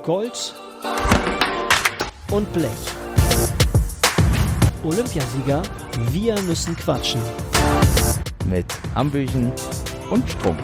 Gold und Blech. Olympiasieger, wir müssen quatschen. Mit Hambüchen und Strunk.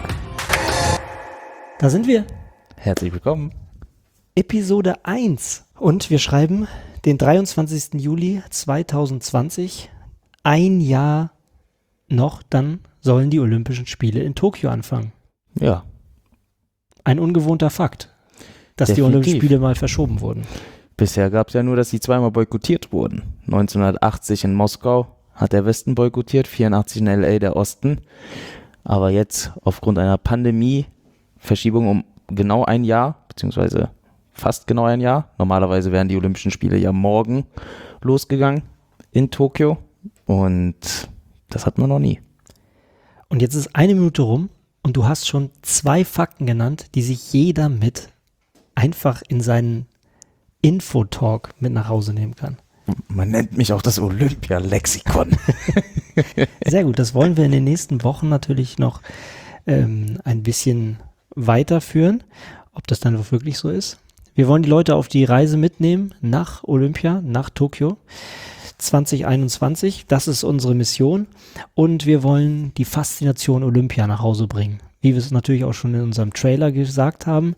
Da sind wir. Herzlich willkommen. Episode 1. Und wir schreiben den 23. Juli 2020. Ein Jahr noch, dann sollen die Olympischen Spiele in Tokio anfangen. Ja. Ein ungewohnter Fakt, dass Definitiv. die Olympischen Spiele mal verschoben wurden. Bisher gab es ja nur, dass sie zweimal boykottiert wurden. 1980 in Moskau hat der Westen boykottiert, 84 in LA der Osten. Aber jetzt aufgrund einer Pandemie, Verschiebung um genau ein Jahr, beziehungsweise fast genau ein Jahr. Normalerweise wären die Olympischen Spiele ja morgen losgegangen in Tokio. Und das hatten wir noch nie. Und jetzt ist eine Minute rum und du hast schon 2 Fakten genannt, die sich jeder mit einfach in seinen Infotalk mit nach Hause nehmen kann. Man nennt mich auch das Olympia-Lexikon. Sehr gut, das wollen wir in den nächsten Wochen natürlich noch ein bisschen weiterführen, ob das dann wirklich so ist. Wir wollen die Leute auf die Reise mitnehmen nach Olympia, nach Tokio 2021. Das ist unsere Mission und wir wollen die Faszination Olympia nach Hause bringen. Wie wir es natürlich auch schon in unserem Trailer gesagt haben.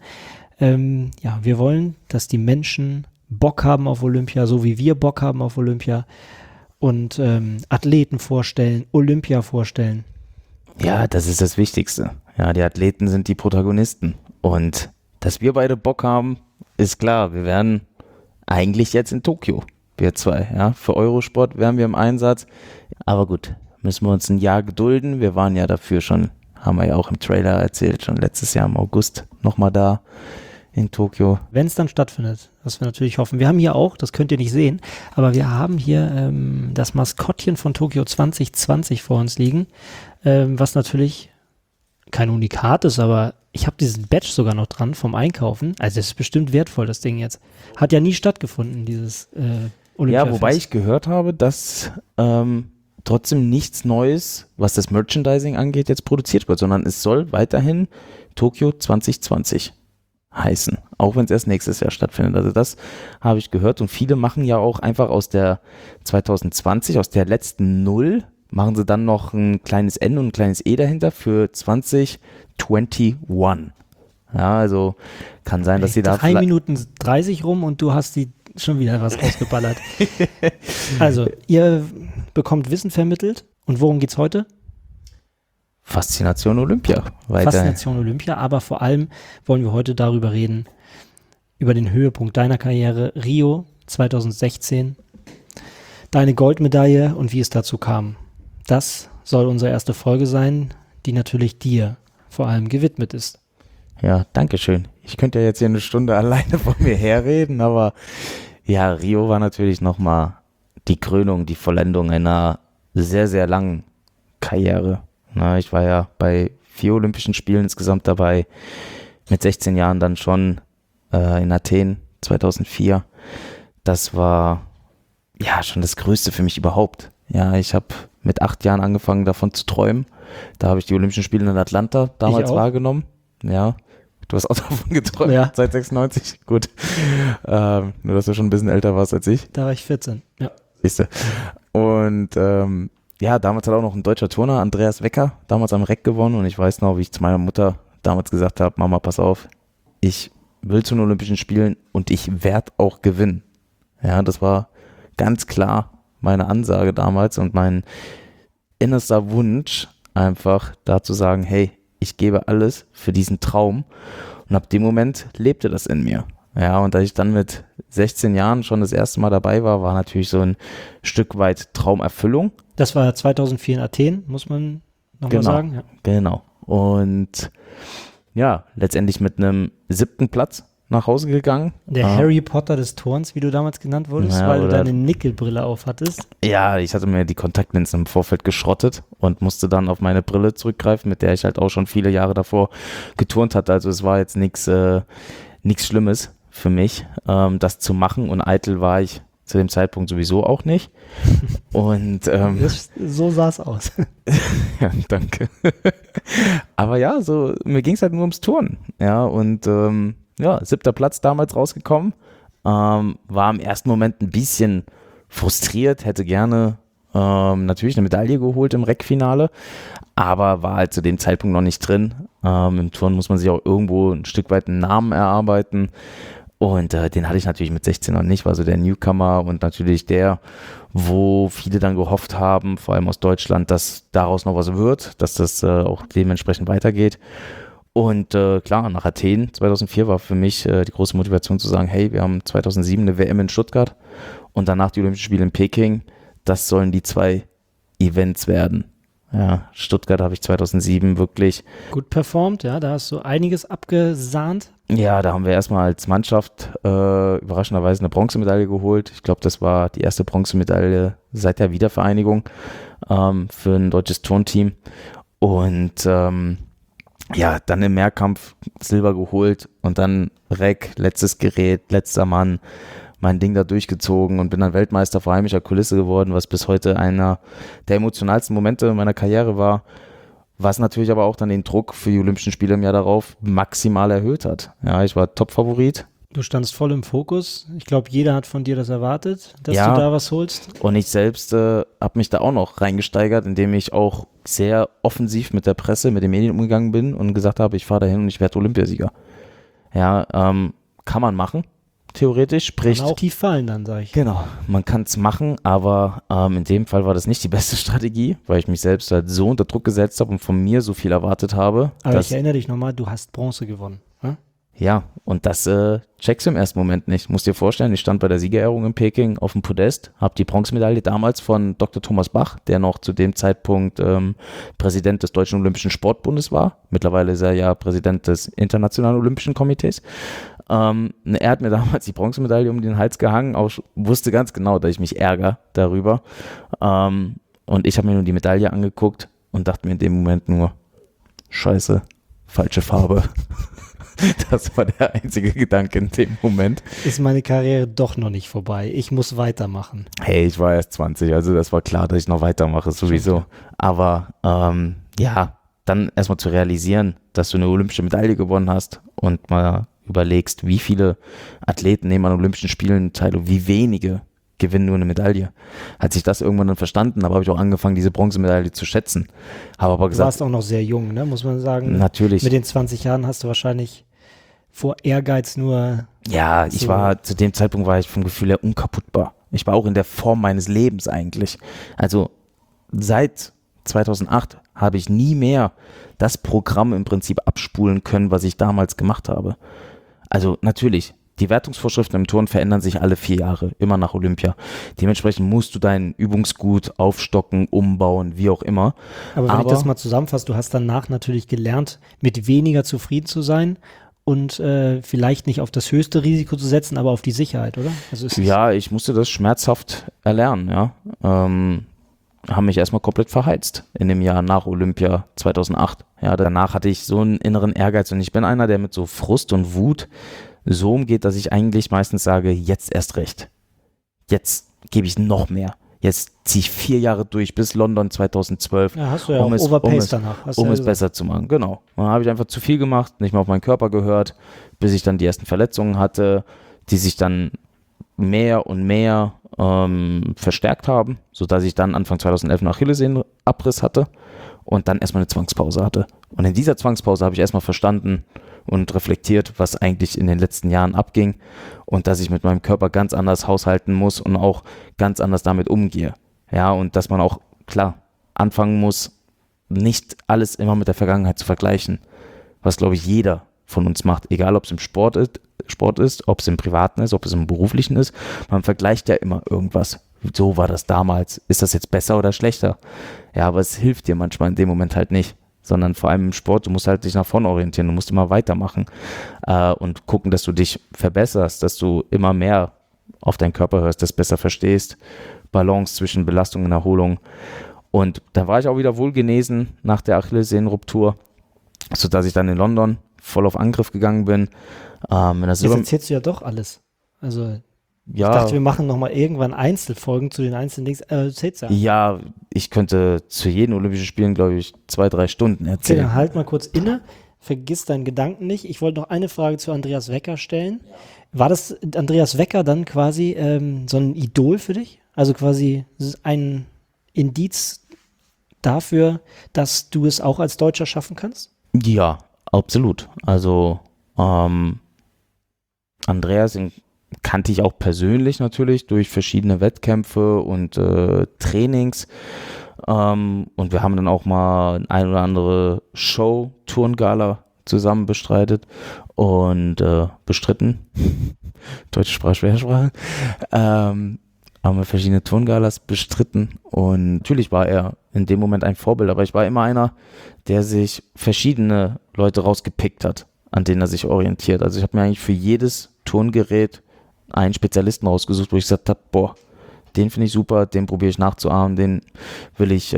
Wir wollen, dass die Menschen Bock haben auf Olympia, so wie wir Bock haben auf Olympia und Athleten vorstellen, Olympia vorstellen. Ja, das ist das Wichtigste. Ja, die Athleten sind die Protagonisten und dass wir beide Bock haben, ist klar. Wir werden eigentlich jetzt in Tokio, wir zwei. Ja, für Eurosport wären wir im Einsatz, aber gut, müssen wir uns ein Jahr gedulden. Wir waren ja dafür schon, haben wir ja auch im Trailer erzählt, schon letztes Jahr im August nochmal da in Tokio. Wenn es dann stattfindet, was wir natürlich hoffen. Wir haben hier auch, das könnt ihr nicht sehen, aber wir haben hier das Maskottchen von Tokio 2020 vor uns liegen, was natürlich kein Unikat ist, aber ich habe diesen Badge sogar noch dran vom Einkaufen. Also das ist bestimmt wertvoll, das Ding jetzt. Hat ja nie stattgefunden, dieses Olympiafest. Ja, wobei ich gehört habe, dass trotzdem nichts Neues, was das Merchandising angeht, jetzt produziert wird, sondern es soll weiterhin Tokio 2020 heißen, auch wenn es erst nächstes Jahr stattfindet. Also das habe ich gehört und viele machen ja auch einfach aus der 2020, aus der letzten Null, machen sie dann noch ein kleines N und ein kleines E dahinter für 2021. Ja, also kann sein, dass sie da 3 Minuten 30 rum und du hast die schon wieder was rausgeballert. Also, ihr bekommt Wissen vermittelt. Und worum geht's heute? Faszination Olympia. Faszination Olympia, aber vor allem wollen wir heute darüber reden, über den Höhepunkt deiner Karriere, Rio 2016, deine Goldmedaille und wie es dazu kam. Das soll unsere erste Folge sein, die natürlich dir vor allem gewidmet ist. Ja, danke schön. Ich könnte ja jetzt hier eine Stunde alleine vor mir herreden, aber ja, Rio war natürlich nochmal die Krönung, die Vollendung einer sehr, sehr langen Karriere. Na, ich war ja bei 4 Olympischen Spielen insgesamt dabei, mit 16 Jahren dann schon in Athen 2004. Das war ja schon das Größte für mich überhaupt. Ja, ich habe mit 8 Jahren angefangen davon zu träumen. Da habe ich die Olympischen Spiele in Atlanta damals wahrgenommen. Ja, du hast auch davon geträumt, ja. Seit 96. Gut. Nur, dass du schon ein bisschen älter warst als ich. Da war ich 14, ja. Siehste. Und ja, damals hat auch noch ein deutscher Turner, Andreas Wecker, damals am Reck gewonnen. Und ich weiß noch, wie ich zu meiner Mutter damals gesagt habe, Mama, pass auf, ich will zu den Olympischen Spielen und ich werde auch gewinnen. Ja, das war ganz klar meine Ansage damals und mein innerster Wunsch, einfach da zu sagen, hey, ich gebe alles für diesen Traum. Und ab dem Moment lebte das in mir. Ja, und als ich dann mit 16 Jahren schon das erste Mal dabei war, war natürlich so ein Stück weit Traumerfüllung. Das war 2004 in Athen, muss man nochmal sagen. Ja. Genau. Und ja, letztendlich mit einem 7. Platz nach Hause gegangen. Der Harry Potter des Turns, wie du damals genannt wurdest, weil du deine Nickelbrille auf hattest. Ja, ich hatte mir die Kontaktlinsen im Vorfeld geschrottet und musste dann auf meine Brille zurückgreifen, mit der ich halt auch schon viele Jahre davor geturnt hatte. Also es war jetzt nichts Schlimmes für mich, das zu machen, und eitel war ich zu dem Zeitpunkt sowieso auch nicht. Und so sah es aus. Ja, danke. Aber ja, so mir ging es halt nur ums Turnen. Ja, und 7. Platz damals rausgekommen. War im ersten Moment ein bisschen frustriert, hätte gerne natürlich eine Medaille geholt im Reckfinale, aber war halt zu dem Zeitpunkt noch nicht drin. Im Turnen muss man sich auch irgendwo ein Stück weit einen Namen erarbeiten und den hatte ich natürlich mit 16 noch nicht, war so der Newcomer und natürlich der, wo viele dann gehofft haben, vor allem aus Deutschland, dass daraus noch was wird, dass das auch dementsprechend weitergeht. Und klar, nach Athen 2004 war für mich die große Motivation zu sagen, hey, wir haben 2007 eine WM in Stuttgart und danach die Olympischen Spiele in Peking. Das sollen die 2 Events werden. Ja, Stuttgart habe ich 2007 wirklich gut performt, ja, da hast du einiges abgesahnt. Ja, da haben wir erstmal als Mannschaft überraschenderweise eine Bronzemedaille geholt. Ich glaube, das war die erste Bronzemedaille seit der Wiedervereinigung für ein deutsches Turnteam. Und ja, dann im Mehrkampf Silber geholt und dann Reck, letztes Gerät, letzter Mann, mein Ding da durchgezogen und bin dann Weltmeister vor heimischer Kulisse geworden, was bis heute einer der emotionalsten Momente meiner Karriere war, was natürlich aber auch dann den Druck für die Olympischen Spiele im Jahr darauf maximal erhöht hat. Ja, ich war Top-Favorit. Du standst voll im Fokus. Ich glaube, jeder hat von dir das erwartet, dass Ja, du da was holst. und ich selbst habe mich da auch noch reingesteigert, indem ich auch sehr offensiv mit der Presse, mit den Medien umgegangen bin und gesagt habe, ich fahre dahin und ich werde Olympiasieger. Ja, kann man machen, theoretisch. Sprich, Kann auch tief fallen dann, sage ich. genau, man kann es machen, aber in dem Fall war das nicht die beste Strategie, weil ich mich selbst halt so unter Druck gesetzt habe und von mir so viel erwartet habe. Aber dass, ich erinnere dich nochmal, du hast Bronze gewonnen. Hm? ja, und das checkst du im ersten Moment nicht. Musst dir vorstellen, ich stand bei der Siegerehrung in Peking auf dem Podest, habe die Bronzemedaille damals von Dr. Thomas Bach, der noch zu dem Zeitpunkt Präsident des Deutschen Olympischen Sportbundes war. Mittlerweile ist er ja Präsident des Internationalen Olympischen Komitees. Er hat mir damals die Bronzemedaille um den Hals gehangen, auch wusste ganz genau, dass ich mich ärgere darüber. Und ich habe mir nur die Medaille angeguckt und dachte mir in dem Moment nur, scheiße, falsche Farbe. Das war der einzige Gedanke in dem Moment. Ist meine Karriere doch noch nicht vorbei. Ich muss weitermachen. Hey, ich war erst 20, also das war klar, dass ich noch weitermache, sowieso. Aber ja, dann erstmal zu realisieren, dass du eine olympische Medaille gewonnen hast und mal überlegst, wie viele Athleten nehmen an Olympischen Spielen teil und wie wenige gewinnen nur eine Medaille. Hat sich das irgendwann dann verstanden, aber habe ich auch angefangen, diese Bronzemedaille zu schätzen. Habe aber Du gesagt, warst auch noch sehr jung, ne? Muss man sagen. natürlich. Mit den 20 Jahren hast du wahrscheinlich vor Ehrgeiz nur... Ja, ich so- war, zu dem Zeitpunkt war ich vom Gefühl her unkaputtbar. Ich war auch in der Form meines Lebens eigentlich. Also seit 2008 habe ich nie mehr das Programm im Prinzip abspulen können, was ich damals gemacht habe. Also natürlich, die Wertungsvorschriften im Turnen verändern sich alle 4 Jahre, immer nach Olympia. Dementsprechend musst du dein Übungsgut aufstocken, umbauen, wie auch immer. Aber wenn ich das mal zusammenfasse, du hast danach natürlich gelernt, mit weniger zufrieden zu sein und vielleicht nicht auf das höchste Risiko zu setzen, aber auf die Sicherheit, oder? Also Ja, ich musste das schmerzhaft erlernen, ja. Haben mich erstmal komplett verheizt in dem Jahr nach Olympia 2008. Ja, danach hatte ich so einen inneren Ehrgeiz und ich bin einer, der mit so Frust und Wut so umgeht, dass ich eigentlich meistens sage, jetzt erst recht. Jetzt gebe ich noch mehr. Jetzt ziehe ich 4 Jahre durch bis London 2012, Ja, hast du ja auch overpaced danach. Hast du um ja es gesagt. besser zu machen. Genau. Dann habe ich einfach zu viel gemacht, nicht mehr auf meinen Körper gehört, bis ich dann die ersten Verletzungen hatte, die sich dann mehr und mehr verstärkt haben, sodass ich dann Anfang 2011 einen Achillessehnenabriss hatte und dann erstmal eine Zwangspause hatte. Und in dieser Zwangspause habe ich erstmal verstanden und reflektiert, was eigentlich in den letzten Jahren abging und dass ich mit meinem Körper ganz anders haushalten muss und auch ganz anders damit umgehe. Ja, und dass man auch, klar, anfangen muss, nicht alles immer mit der Vergangenheit zu vergleichen, was, glaube ich, jeder von uns macht, egal ob es im Sport ist, ob es im Privaten ist, ob es im Beruflichen ist. Man vergleicht ja immer irgendwas. So war das damals. Ist das jetzt besser oder schlechter? Ja, aber es hilft dir manchmal in dem Moment halt nicht, sondern vor allem im Sport, du musst halt dich nach vorne orientieren, du musst immer weitermachen und gucken, dass du dich verbesserst, dass du immer mehr auf deinen Körper hörst, das besser verstehst, Balance zwischen Belastung und Erholung. Und dann war ich auch wieder wohlgenesen nach der Achillessehnenruptur, sodass ich dann in London voll auf Angriff gegangen bin. Jetzt erzählst du ja doch alles. Also ich dachte, wir machen nochmal irgendwann Einzelfolgen zu den einzelnen Dings. Erzähl's ja. Ja, ich könnte zu jedem Olympischen Spielen, glaube ich, 2-3 Stunden Okay, erzählen. dann halt mal kurz inne. vergiss deinen Gedanken nicht. Ich wollte noch eine Frage zu Andreas Wecker stellen. War das Andreas Wecker dann quasi so ein Idol für dich? Also quasi ein Indiz dafür, dass du es auch als Deutscher schaffen kannst? Ja, absolut. Also Andreas kannte ich auch persönlich natürlich durch verschiedene Wettkämpfe und Trainings. Und wir haben dann auch mal ein oder andere Show, Turngala zusammen bestreitet und bestritten. Deutsche Sprache, Schwersprache. Haben wir verschiedene Turngalas bestritten und natürlich war er in dem Moment ein Vorbild, aber ich war immer einer, der sich verschiedene Leute rausgepickt hat, an denen er sich orientiert. Also ich habe mir eigentlich für jedes Turngerät einen Spezialisten rausgesucht, wo ich gesagt habe, boah, den finde ich super, den probiere ich nachzuahmen, den will ich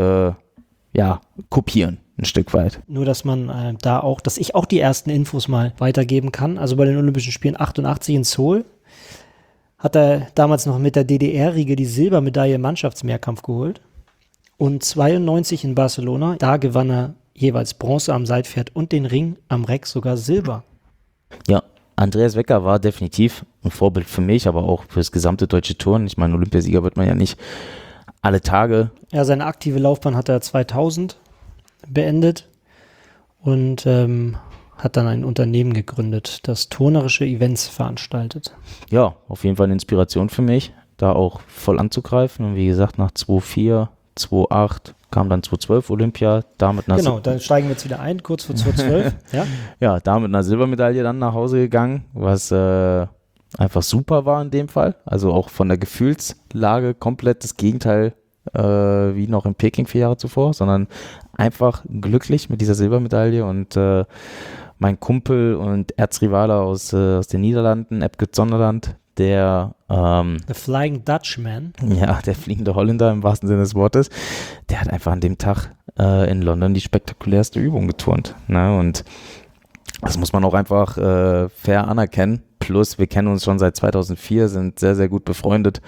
kopieren, ein Stück weit. Nur, dass man dass ich auch die ersten Infos mal weitergeben kann. Also bei den Olympischen Spielen 88 in Seoul hat er damals noch mit der DDR-Riege die Silbermedaille im Mannschaftsmehrkampf geholt. Und 92 in Barcelona, da gewann er jeweils Bronze am Seitpferd und den Ring am Reck sogar Silber. Ja, Andreas Wecker war definitiv ein Vorbild für mich, aber auch für das gesamte deutsche Turnen. Ich meine, Olympiasieger wird man ja nicht alle Tage. Ja, seine aktive Laufbahn hat er 2000 beendet und hat dann ein Unternehmen gegründet, das turnerische Events veranstaltet. Ja, auf jeden Fall eine Inspiration für mich, da auch voll anzugreifen. Und wie gesagt, nach 2004, 2008 kam dann 2012 Olympia. Genau, da steigen wir jetzt wieder ein, kurz vor 2012. Ja? Ja, da mit einer Silbermedaille dann nach Hause gegangen, was einfach super war in dem Fall. Also auch von der Gefühlslage komplett das Gegenteil wie noch in Peking 4 Jahre zuvor, sondern einfach glücklich mit dieser Silbermedaille und mein Kumpel und Erzrivale aus den Niederlanden, Epke Zonderland, der The Flying Dutchman. Ja, der fliegende Holländer im wahrsten Sinne des Wortes, der hat einfach an dem Tag in London die spektakulärste Übung geturnt. Ne? Und das muss man auch einfach fair anerkennen. Plus, wir kennen uns schon seit 2004, sind sehr, sehr gut befreundet.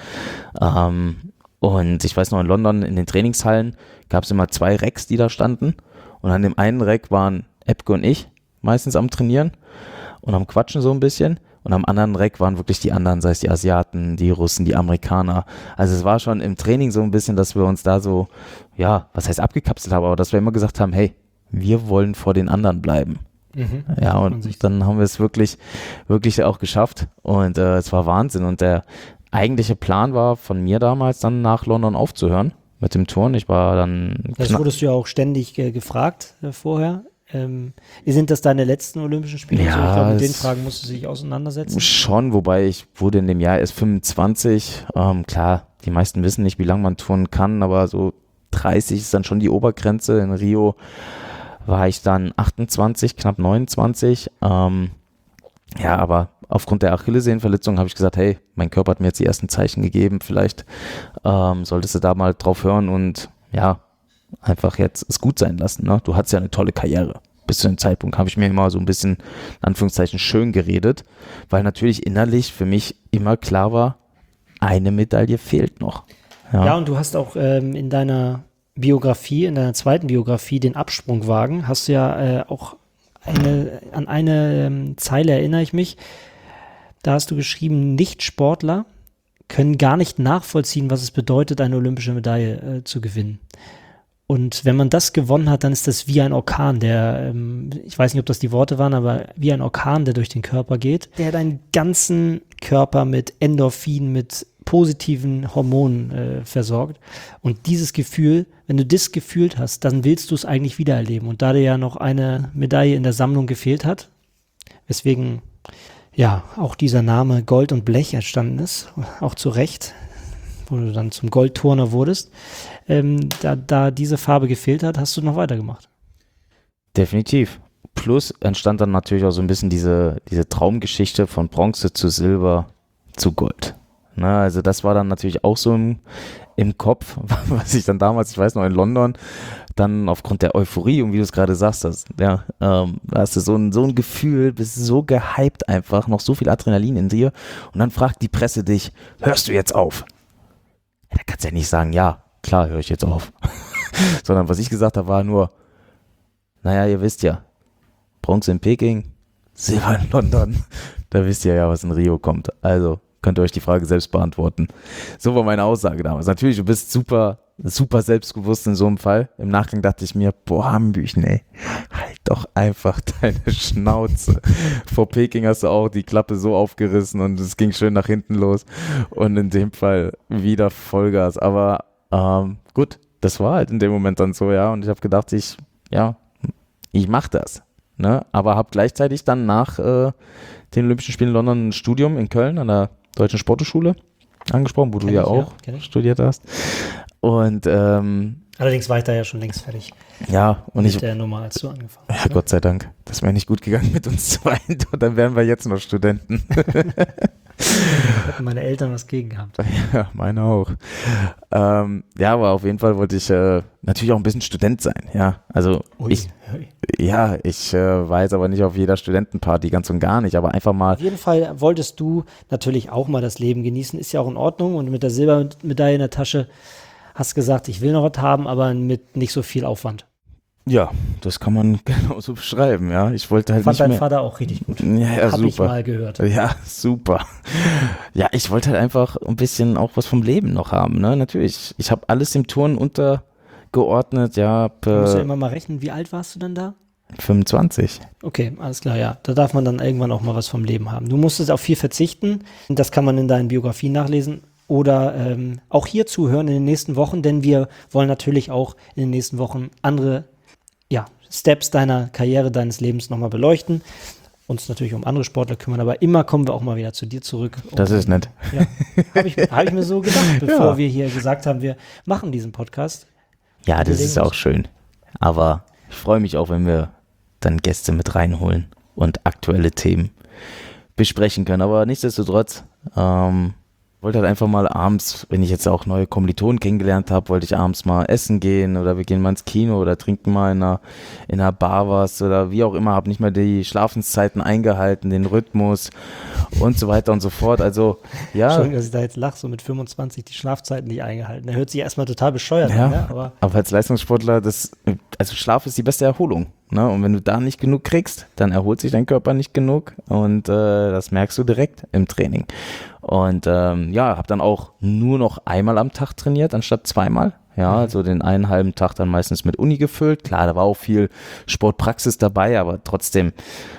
Und ich weiß noch, in London in den Trainingshallen gab es immer 2 Recks, die da standen. Und an dem einen Reck waren Epke und ich meistens am Trainieren und am Quatschen so ein bisschen. Und am anderen Reck waren wirklich die anderen, sei es die Asiaten, die Russen, die Amerikaner. Also es war schon im Training so ein bisschen, dass wir uns da so, ja, was heißt abgekapselt haben, aber dass wir immer gesagt haben, hey, wir wollen vor den anderen bleiben. Mhm. Ja, und dann haben wir es wirklich, wirklich auch geschafft. Und es war Wahnsinn. Und der eigentliche Plan war von mir damals dann nach London aufzuhören mit dem Turnen. Ich war dann... Das wurdest du ja auch ständig gefragt vorher. Sind das deine letzten Olympischen Spiele? Ja, ich glaube, mit den Fragen musst du dich auseinandersetzen. Schon, wobei ich wurde in dem Jahr erst 25. Klar, die meisten wissen nicht, wie lange man turnen kann, aber so 30 ist dann schon die Obergrenze. In Rio war ich dann 28, knapp 29. Ja, aber aufgrund der Achillessehnenverletzung habe ich gesagt, hey, mein Körper hat mir jetzt die ersten Zeichen gegeben, vielleicht solltest du da mal drauf hören und ja, einfach jetzt es gut sein lassen. Ne? Du hattest ja eine tolle Karriere. Bis zu dem Zeitpunkt habe ich mir immer so ein bisschen, in Anführungszeichen, schön geredet, weil natürlich innerlich für mich immer klar war, eine Medaille fehlt noch. Ja, und du hast auch in deiner Biografie, in deiner zweiten Biografie, den Absprungwagen, hast du ja auch an eine Zeile erinnere ich mich, da hast du geschrieben, Nicht-Sportler können gar nicht nachvollziehen, was es bedeutet, eine olympische Medaille zu gewinnen. Und wenn man das gewonnen hat, dann ist das wie ein Orkan, der, ich weiß nicht, ob das die Worte waren, aber wie ein Orkan, der durch den Körper geht, der deinen ganzen Körper mit Endorphin, mit positiven Hormonen versorgt. Und dieses Gefühl, wenn du das gefühlt hast, dann willst du es eigentlich wiedererleben. Und da dir ja noch eine Medaille in der Sammlung gefehlt hat, weswegen ja auch dieser Name Gold und Blech entstanden ist, auch zu Recht, wo du dann zum Goldturner wurdest, da diese Farbe gefehlt hat, hast du noch weitergemacht. Definitiv. Plus entstand dann natürlich auch so ein bisschen diese Traumgeschichte von Bronze zu Silber zu Gold. Na, also das war dann natürlich auch so im Kopf, was ich dann damals, ich weiß noch, in London, dann aufgrund der Euphorie und wie du es gerade sagst, da hast du so ein Gefühl, bist so gehypt einfach, noch so viel Adrenalin in dir und dann fragt die Presse dich, hörst du jetzt auf? Ja, da kannst du ja nicht sagen, ja, klar höre ich jetzt auf. Sondern was ich gesagt habe, war nur, naja, ihr wisst ja, Bronze in Peking, Silber in London. Da wisst ihr ja, was in Rio kommt. Also könnt ihr euch die Frage selbst beantworten. So war meine Aussage damals. Natürlich, du bist super, super selbstbewusst in so einem Fall. Im Nachgang dachte ich mir, boah, Hambüchen, ey, halt doch einfach deine Schnauze. Vor Peking hast du auch die Klappe so aufgerissen und es ging schön nach hinten los. Und in dem Fall wieder Vollgas. Aber gut, das war halt in dem Moment dann so, ja. Und ich habe gedacht, ich mache das. Ne? Aber habe gleichzeitig dann nach den Olympischen Spielen in London ein Studium in Köln an der Deutschen Sporthochschule angesprochen, wo du ja auch studiert hast. Und allerdings war ich da ja schon längst fertig. Ja, und mit der Nummer, als du angefangen hast. Ja, Gott sei Dank. Das wäre nicht gut gegangen mit uns zwei. Und dann wären wir jetzt noch Studenten. Hätten meine Eltern was gegen gehabt. Ja, meine auch. Ja, aber auf jeden Fall wollte ich natürlich auch ein bisschen Student sein. Ja, also ich war jetzt aber nicht auf jeder Studentenparty, ganz und gar nicht, aber einfach mal. Auf jeden Fall wolltest du natürlich auch mal das Leben genießen, ist ja auch in Ordnung. Und mit der Silbermedaille in der Tasche hast gesagt, ich will noch was haben, aber mit nicht so viel Aufwand. Ja, das kann man genauso beschreiben, ja. Ich wollte halt Fand nicht mehr. dein Vater auch richtig gut. Ja, Hab super. ich mal gehört. Ja, super. Ja, ich wollte halt einfach ein bisschen auch was vom Leben noch haben, ne? Natürlich. Ich habe alles dem Turnen untergeordnet, ja. Du musst ja immer mal rechnen, wie alt warst du denn da? 25. Okay, alles klar, ja. Da darf man dann irgendwann auch mal was vom Leben haben. Du musstest auf viel verzichten. Das kann man in deinen Biografien nachlesen. Oder auch hier zuhören in den nächsten Wochen, denn wir wollen natürlich auch in den nächsten Wochen andere Steps deiner Karriere, deines Lebens nochmal beleuchten. Uns natürlich um andere Sportler kümmern, aber immer kommen wir auch mal wieder zu dir zurück. Das ist nett. Ja, habe ich mir so gedacht, bevor wir hier gesagt haben, wir machen diesen Podcast. Ja, das ist auch schön. Aber ich freue mich auch, wenn wir dann Gäste mit reinholen und aktuelle Themen besprechen können. Aber nichtsdestotrotz, wollte halt einfach mal abends, wenn ich jetzt auch neue Kommilitonen kennengelernt habe, wollte ich abends mal essen gehen oder wir gehen mal ins Kino oder trinken mal in einer Bar was oder wie auch immer, habe nicht mehr die Schlafenszeiten eingehalten, den Rhythmus und so weiter und so fort. Also, ja. Entschuldigung, dass ich da jetzt lache, so mit 25 die Schlafzeiten nicht eingehalten. Der hört sich erstmal total bescheuert an, ja? Aber als Leistungssportler, also Schlaf ist die beste Erholung. Ne? Und wenn du da nicht genug kriegst, dann erholt sich dein Körper nicht genug und das merkst du direkt im Training. Und habe dann auch nur noch einmal am Tag trainiert, anstatt zweimal. Ja, also den einen halben Tag dann meistens mit Uni gefüllt. Klar, da war auch viel Sportpraxis dabei, aber trotzdem,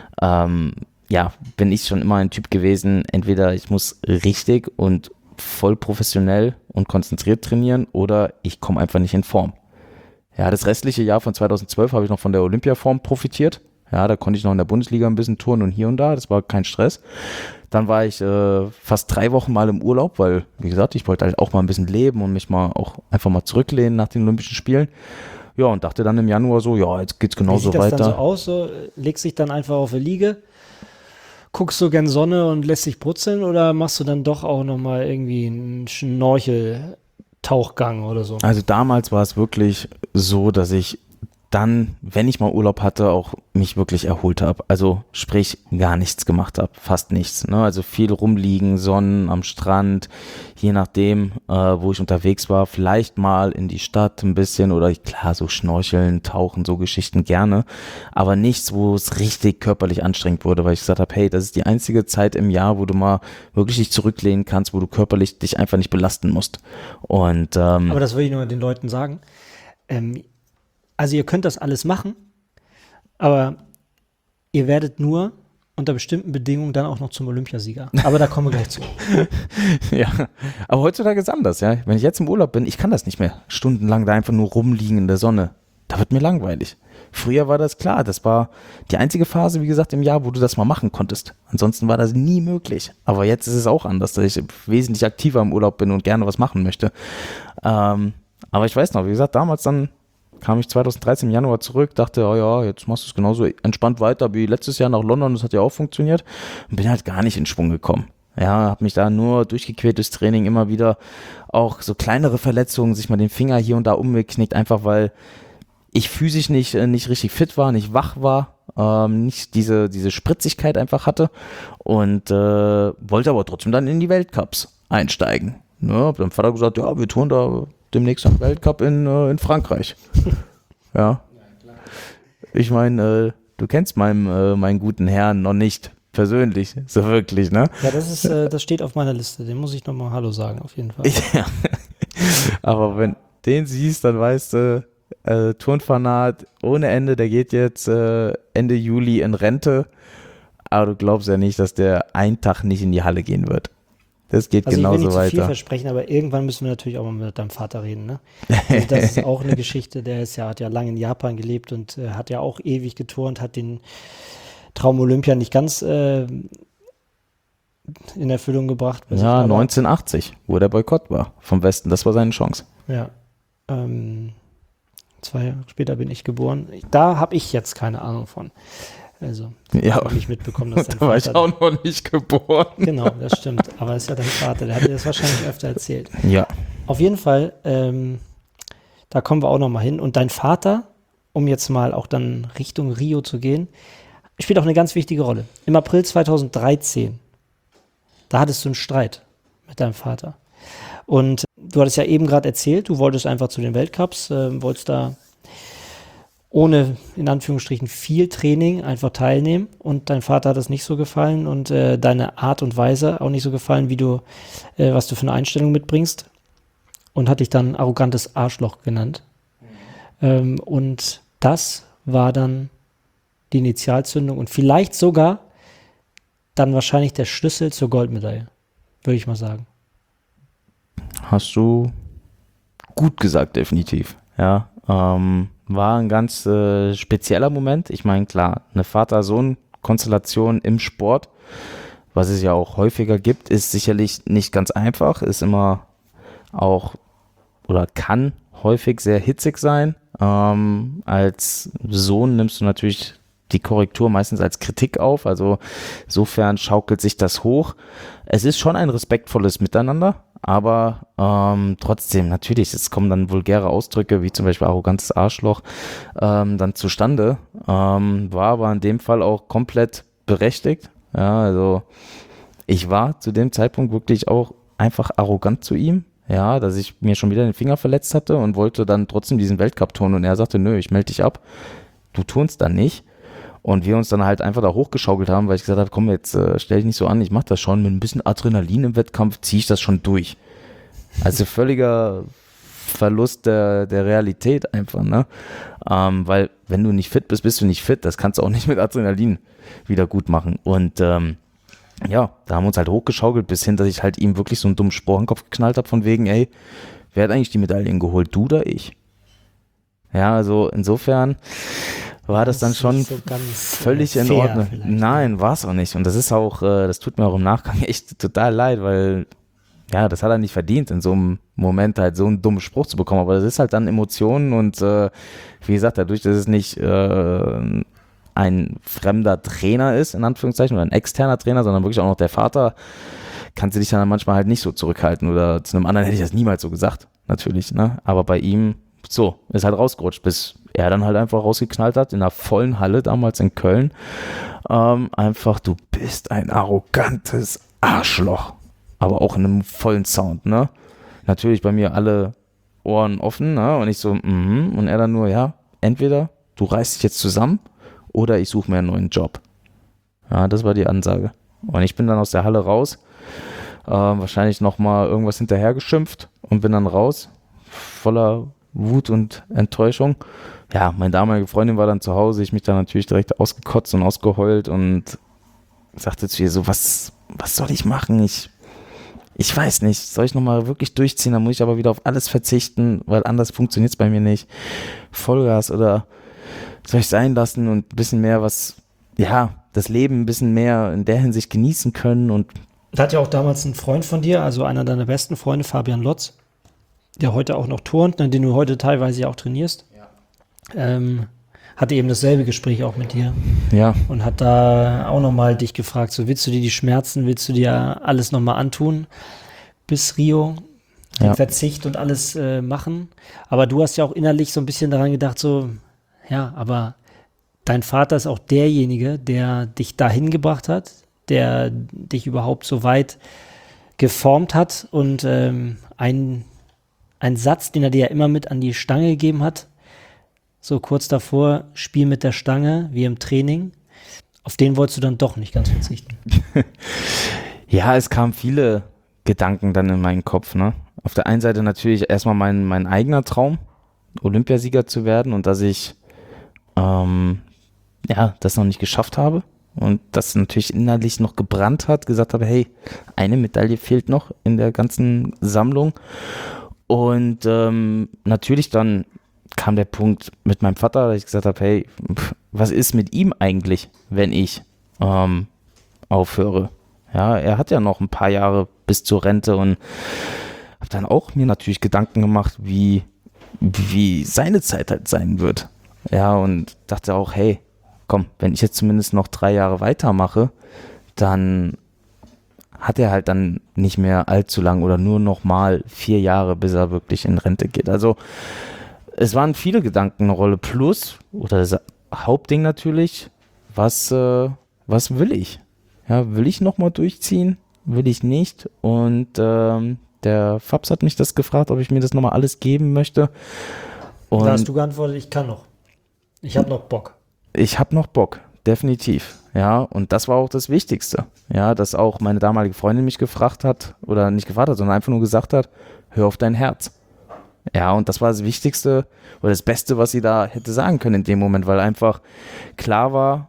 bin ich schon immer ein Typ gewesen, entweder ich muss richtig und voll professionell und konzentriert trainieren oder ich komme einfach nicht in Form. Ja, das restliche Jahr von 2012 habe ich noch von der Olympiaform profitiert. Ja, da konnte ich noch in der Bundesliga ein bisschen turnen und hier und da, das war kein Stress. Dann war ich fast 3 Wochen mal im Urlaub, weil, wie gesagt, ich wollte halt auch mal ein bisschen leben und mich mal auch einfach mal zurücklehnen nach den Olympischen Spielen. Ja, und dachte dann im Januar so, ja, jetzt geht's genauso weiter. Wie sieht das dann so aus? So, legst dich dann einfach auf die Liege, guckst du gern Sonne und lässt dich brutzeln oder machst du dann doch auch nochmal irgendwie einen Schnorchel-Tauchgang oder so? Also damals war es wirklich so, dass ich dann, wenn ich mal Urlaub hatte, auch mich wirklich erholt habe. Also sprich, gar nichts gemacht habe, fast nichts. Ne? Also viel rumliegen, Sonnen am Strand, je nachdem, wo ich unterwegs war, vielleicht mal in die Stadt ein bisschen oder klar, so schnorcheln, tauchen, so Geschichten gerne, aber nichts, wo es richtig körperlich anstrengend wurde, weil ich gesagt habe, hey, das ist die einzige Zeit im Jahr, wo du mal wirklich dich zurücklehnen kannst, wo du körperlich dich einfach nicht belasten musst. Und aber das will ich nur den Leuten sagen. Also ihr könnt das alles machen, aber ihr werdet nur unter bestimmten Bedingungen dann auch noch zum Olympiasieger. Aber da kommen wir gleich zu. Ja, aber heutzutage ist es anders, ja. Wenn ich jetzt im Urlaub bin, ich kann das nicht mehr. Stundenlang da einfach nur rumliegen in der Sonne. Da wird mir langweilig. Früher war das klar, das war die einzige Phase, wie gesagt, im Jahr, wo du das mal machen konntest. Ansonsten war das nie möglich. Aber jetzt ist es auch anders, dass ich wesentlich aktiver im Urlaub bin und gerne was machen möchte. Aber ich weiß noch, wie gesagt, damals dann kam ich 2013 im Januar zurück, dachte, oh ja, jetzt machst du es genauso entspannt weiter wie letztes Jahr nach London, das hat ja auch funktioniert und bin halt gar nicht in Schwung gekommen. Ja, habe mich da nur durchgequält durchs Training, immer wieder auch so kleinere Verletzungen, sich mal den Finger hier und da umgeknickt, einfach weil ich physisch nicht richtig fit war, nicht wach war, nicht diese Spritzigkeit einfach hatte und wollte aber trotzdem dann in die Weltcups einsteigen. Ja, hab dann Vater gesagt, ja, wir touren da demnächst am Weltcup in Frankreich. Ja. Ich meine, Du kennst meinen guten Herrn noch nicht persönlich, so wirklich, ne? Ja, das steht auf meiner Liste. Den muss ich nochmal Hallo sagen, auf jeden Fall. Ja. Aber wenn den siehst, dann weißt du, Turnfanat ohne Ende, der geht jetzt Ende Juli in Rente. Aber du glaubst ja nicht, dass der einen Tag nicht in die Halle gehen wird. Das geht Also genauso ich will nicht zu viel weiter. versprechen, aber irgendwann müssen wir natürlich auch mal mit deinem Vater reden, ne? Also das ist auch eine Geschichte, hat ja lange in Japan gelebt und hat ja auch ewig geturnt, hat den Traum Olympia nicht ganz in Erfüllung gebracht. Ja, 1980, wo der Boykott war vom Westen. Das war seine Chance. Ja. 2 Jahre später bin ich geboren. Da habe ich jetzt keine Ahnung von. Also, Ja, habe ich mitbekommen, dass dein da war ich Vater... auch noch nicht geboren. Genau, das stimmt. Aber das ist ja dein Vater, der hat dir das wahrscheinlich öfter erzählt. Ja. Auf jeden Fall, da kommen wir auch noch mal hin. Und dein Vater, um jetzt mal auch dann Richtung Rio zu gehen, spielt auch eine ganz wichtige Rolle. Im April 2013, da hattest du einen Streit mit deinem Vater. Und du hattest ja eben gerade erzählt, du wolltest einfach zu den Weltcups, wolltest da ohne, in Anführungsstrichen, viel Training einfach teilnehmen. Und dein Vater hat das nicht so gefallen und deine Art und Weise auch nicht so gefallen, wie du, was du für eine Einstellung mitbringst. Und hat dich dann arrogantes Arschloch genannt. Und das war dann die Initialzündung und vielleicht sogar dann wahrscheinlich der Schlüssel zur Goldmedaille, würde ich mal sagen. Hast du gut gesagt, definitiv. Ja, war ein ganz spezieller Moment. Ich meine, klar, eine Vater-Sohn-Konstellation im Sport, was es ja auch häufiger gibt, ist sicherlich nicht ganz einfach, ist immer auch oder kann häufig sehr hitzig sein. Als Sohn nimmst du natürlich die Korrektur meistens als Kritik auf, also insofern schaukelt sich das hoch. Es ist schon ein respektvolles Miteinander, aber trotzdem, natürlich, es kommen dann vulgäre Ausdrücke, wie zum Beispiel arrogantes Arschloch, dann zustande, war aber in dem Fall auch komplett berechtigt. Ja, also ich war zu dem Zeitpunkt wirklich auch einfach arrogant zu ihm, ja, dass ich mir schon wieder den Finger verletzt hatte und wollte dann trotzdem diesen Weltcup turnen und er sagte, nö, ich melde dich ab, du turnst dann nicht. Und wir uns dann halt einfach da hochgeschaukelt haben, weil ich gesagt habe, komm, jetzt stell dich nicht so an, ich mach das schon, mit ein bisschen Adrenalin im Wettkampf ziehe ich das schon durch. Also völliger Verlust der Realität einfach, ne? Weil wenn du nicht fit bist, bist du nicht fit, das kannst du auch nicht mit Adrenalin wieder gut machen. Und ja, da haben wir uns halt hochgeschaukelt, bis hin, dass ich halt ihm wirklich so einen dummen Spruch in den Kopf geknallt habe von wegen, ey, wer hat eigentlich die Medaillen geholt, du oder ich? Ja, also insofern war das dann schon so völlig in Ordnung. Nein, war es auch nicht. Und das ist auch, das tut mir auch im Nachgang echt total leid, weil, ja, das hat er nicht verdient, in so einem Moment halt so einen dummen Spruch zu bekommen. Aber das ist halt dann Emotionen und wie gesagt, dadurch, dass es nicht ein fremder Trainer ist, in Anführungszeichen, oder ein externer Trainer, sondern wirklich auch noch der Vater, kannst du dich dann manchmal halt nicht so zurückhalten. Oder zu einem anderen hätte ich das niemals so gesagt, natürlich, ne? Aber bei ihm, so, ist halt rausgerutscht, bis er dann halt einfach rausgeknallt hat, in einer vollen Halle damals in Köln. Einfach, du bist ein arrogantes Arschloch. Aber auch in einem vollen Sound, ne? Natürlich bei mir alle Ohren offen, ne? Und ich so, und er dann nur, ja, entweder du reißt dich jetzt zusammen oder ich suche mir einen neuen Job. Ja, das war die Ansage. Und ich bin dann aus der Halle raus, wahrscheinlich nochmal irgendwas hinterher geschimpft und bin dann raus, voller Wut und Enttäuschung. Ja, meine damalige Freundin war dann zu Hause, ich mich dann natürlich direkt ausgekotzt und ausgeheult und sagte zu ihr so, was soll ich machen? Ich weiß nicht, soll ich nochmal wirklich durchziehen, dann muss ich aber wieder auf alles verzichten, weil anders funktioniert es bei mir nicht. Vollgas oder soll ich sein lassen und ein bisschen mehr das Leben ein bisschen mehr in der Hinsicht genießen können. Und da hat ja auch damals ein Freund von dir, also einer deiner besten Freunde, Fabian Lotz, der heute auch noch turnt, den du heute teilweise ja auch trainierst, hatte eben dasselbe Gespräch auch mit dir. Ja. Und hat da auch nochmal dich gefragt, so willst du dir die Schmerzen, willst du dir alles nochmal antun bis Rio, den Verzicht und alles machen. Aber du hast ja auch innerlich so ein bisschen daran gedacht, so, ja, aber dein Vater ist auch derjenige, der dich dahin gebracht hat, der dich überhaupt so weit geformt hat und ein Satz, den er dir ja immer mit an die Stange gegeben hat, so kurz davor, Spiel mit der Stange, wie im Training. Auf den wolltest du dann doch nicht ganz verzichten. Ja, es kamen viele Gedanken dann in meinen Kopf, ne? Auf der einen Seite natürlich erstmal mein eigener Traum, Olympiasieger zu werden und dass ich das noch nicht geschafft habe und das natürlich innerlich noch gebrannt hat, gesagt habe, hey, eine Medaille fehlt noch in der ganzen Sammlung. Und natürlich dann kam der Punkt mit meinem Vater, dass ich gesagt habe, hey, was ist mit ihm eigentlich, wenn ich aufhöre? Ja, er hat ja noch ein paar Jahre bis zur Rente und habe dann auch mir natürlich Gedanken gemacht, wie seine Zeit halt sein wird. Ja, und dachte auch, hey, komm, wenn ich jetzt zumindest noch 3 Jahre weitermache, dann hat er halt dann nicht mehr allzu lang oder nur noch mal 4 Jahre, bis er wirklich in Rente geht. Also es waren viele Gedanken eine Rolle. Plus, oder das Hauptding natürlich, was will ich? Ja, will ich nochmal durchziehen? Will ich nicht? Und der Fabs hat mich das gefragt, ob ich mir das nochmal alles geben möchte. Und da hast du geantwortet, ich kann noch. Ich habe noch Bock. Ich habe noch Bock, definitiv. Ja, und das war auch das Wichtigste. Ja, dass auch meine damalige Freundin mich gefragt hat, oder nicht gefragt hat, sondern einfach nur gesagt hat, hör auf dein Herz. Ja, und das war das Wichtigste oder das Beste, was sie da hätte sagen können in dem Moment, weil einfach klar war,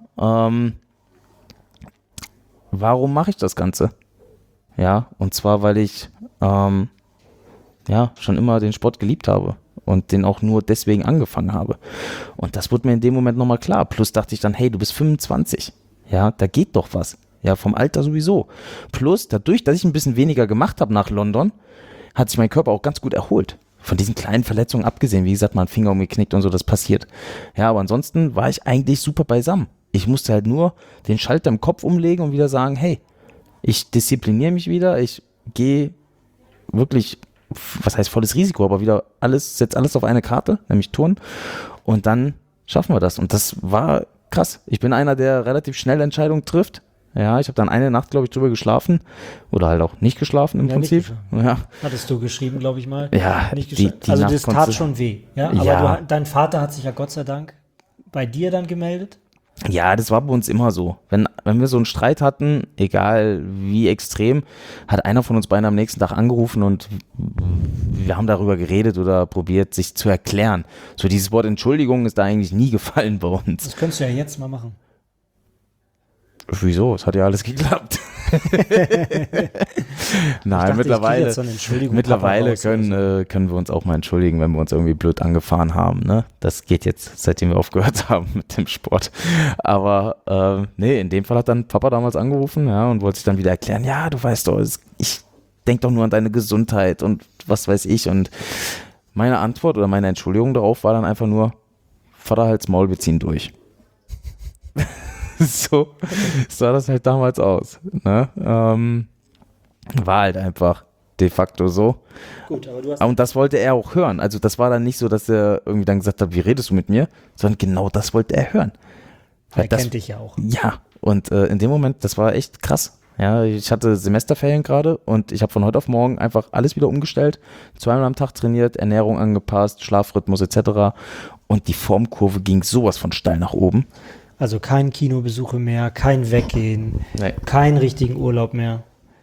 warum mache ich das Ganze? Ja, und zwar, weil ich schon immer den Sport geliebt habe und den auch nur deswegen angefangen habe. Und das wurde mir in dem Moment nochmal klar. Plus dachte ich dann, hey, du bist 25. Ja, da geht doch was. Ja, vom Alter sowieso. Plus, dadurch, dass ich ein bisschen weniger gemacht habe nach London, hat sich mein Körper auch ganz gut erholt. Von diesen kleinen Verletzungen abgesehen, wie gesagt, mal ein Finger umgeknickt und so, das passiert. Ja, aber ansonsten war ich eigentlich super beisammen. Ich musste halt nur den Schalter im Kopf umlegen und wieder sagen, hey, ich diszipliniere mich wieder, ich gehe wirklich, was heißt volles Risiko, aber wieder setze alles auf eine Karte, nämlich Turnen, und dann schaffen wir das. Und das war krass. Ich bin einer, der relativ schnell Entscheidungen trifft. Ja, ich habe dann eine Nacht, glaube ich, drüber geschlafen oder halt auch nicht geschlafen im Prinzip. Ja. Hattest du geschrieben, glaube ich mal. Ja, nicht die also Nacht das tat schon weh. Ja, aber Ja. dein Vater hat sich ja Gott sei Dank bei dir dann gemeldet. Ja, das war bei uns immer so. Wenn wir so einen Streit hatten, egal wie extrem, hat einer von uns beiden am nächsten Tag angerufen und wir haben darüber geredet oder probiert, sich zu erklären. So dieses Wort Entschuldigung ist da eigentlich nie gefallen bei uns. Das könntest du ja jetzt mal machen. Wieso? Es hat ja alles geklappt. Nein, mittlerweile können wir uns auch mal entschuldigen, wenn wir uns irgendwie blöd angefahren haben. Ne? Das geht jetzt, seitdem wir aufgehört haben mit dem Sport. Aber in dem Fall hat dann Papa damals angerufen, ja, und wollte sich dann wieder erklären, ja, du weißt doch, ich denke doch nur an deine Gesundheit und was weiß ich. Und meine Antwort oder meine Entschuldigung darauf war dann einfach nur, Vater, halt's Maul, wir ziehen durch. So sah das halt damals aus. Ne? War halt einfach de facto so. Gut, aber du hast Und das wollte er auch hören. Also das war dann nicht so, dass er irgendwie dann gesagt hat, wie redest du mit mir? Sondern genau das wollte er hören. er kennt dich ja auch. Ja, und in dem Moment, das war echt krass. Ja, ich hatte Semesterferien gerade und ich habe von heute auf morgen einfach alles wieder umgestellt. 2-mal am Tag trainiert, Ernährung angepasst, Schlafrhythmus etc. Und die Formkurve ging sowas von steil nach oben. Also kein Kinobesuche mehr, kein Weggehen, Nee. keinen richtigen Urlaub mehr.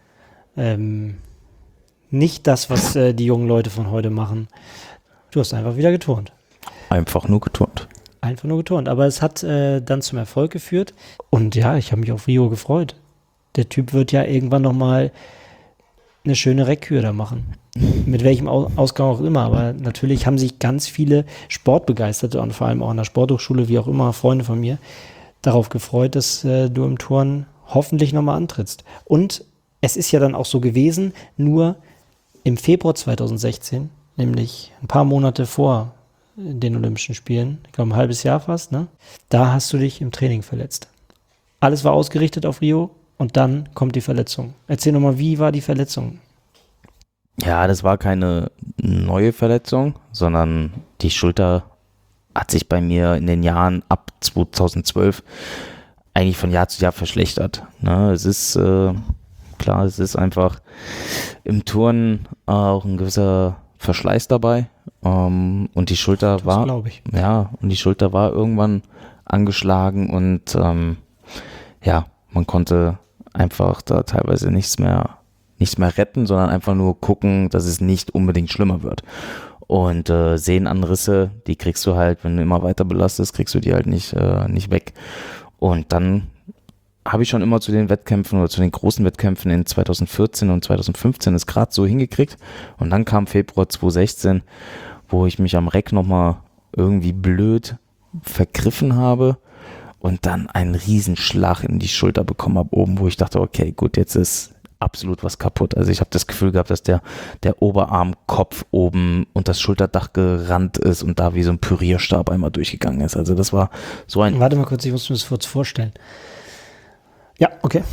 Nicht das, was die jungen Leute von heute machen. Du hast einfach wieder geturnt. Einfach nur geturnt. Einfach nur geturnt. Aber es hat dann zum Erfolg geführt. Und ja, ich habe mich auf Rio gefreut. Der Typ wird ja irgendwann nochmal eine schöne Reckkür da machen. Mit welchem Ausgang auch immer. Aber natürlich haben sich ganz viele Sportbegeisterte und vor allem auch an der Sporthochschule, wie auch immer, Freunde von mir, darauf gefreut, dass du im Turnen hoffentlich nochmal antrittst. Und es ist ja dann auch so gewesen, nur im Februar 2016, nämlich ein paar Monate vor den Olympischen Spielen, ich glaube ein halbes Jahr fast, ne? Da hast du dich im Training verletzt. Alles war ausgerichtet auf Rio und dann kommt die Verletzung. Erzähl nochmal, wie war die Verletzung? Ja, das war keine neue Verletzung, sondern die Schulter hat sich bei mir in den Jahren ab 2012 eigentlich von Jahr zu Jahr verschlechtert. Ne? Es ist klar, es ist einfach im Turnen auch ein gewisser Verschleiß dabei Und die Schulter Das war, glaube ich. und die Schulter war irgendwann angeschlagen und man konnte einfach da teilweise nichts mehr retten, sondern einfach nur gucken, dass es nicht unbedingt schlimmer wird. Und Sehnenanrisse, die kriegst du halt, wenn du immer weiter belastest, kriegst du die halt nicht weg. Und dann habe ich schon immer zu den Wettkämpfen oder zu den großen Wettkämpfen in 2014 und 2015 es gerade so hingekriegt. Und dann kam Februar 2016, wo ich mich am Reck nochmal irgendwie blöd vergriffen habe und dann einen Riesenschlag in die Schulter bekommen habe oben, wo ich dachte, okay, gut, jetzt ist absolut was kaputt. Also ich habe das Gefühl gehabt, dass der Oberarmkopf oben und das Schulterdach gerannt ist und da wie so ein Pürierstab einmal durchgegangen ist. Also das war so ein... Warte mal kurz, ich muss mir das kurz vorstellen. Ja, okay.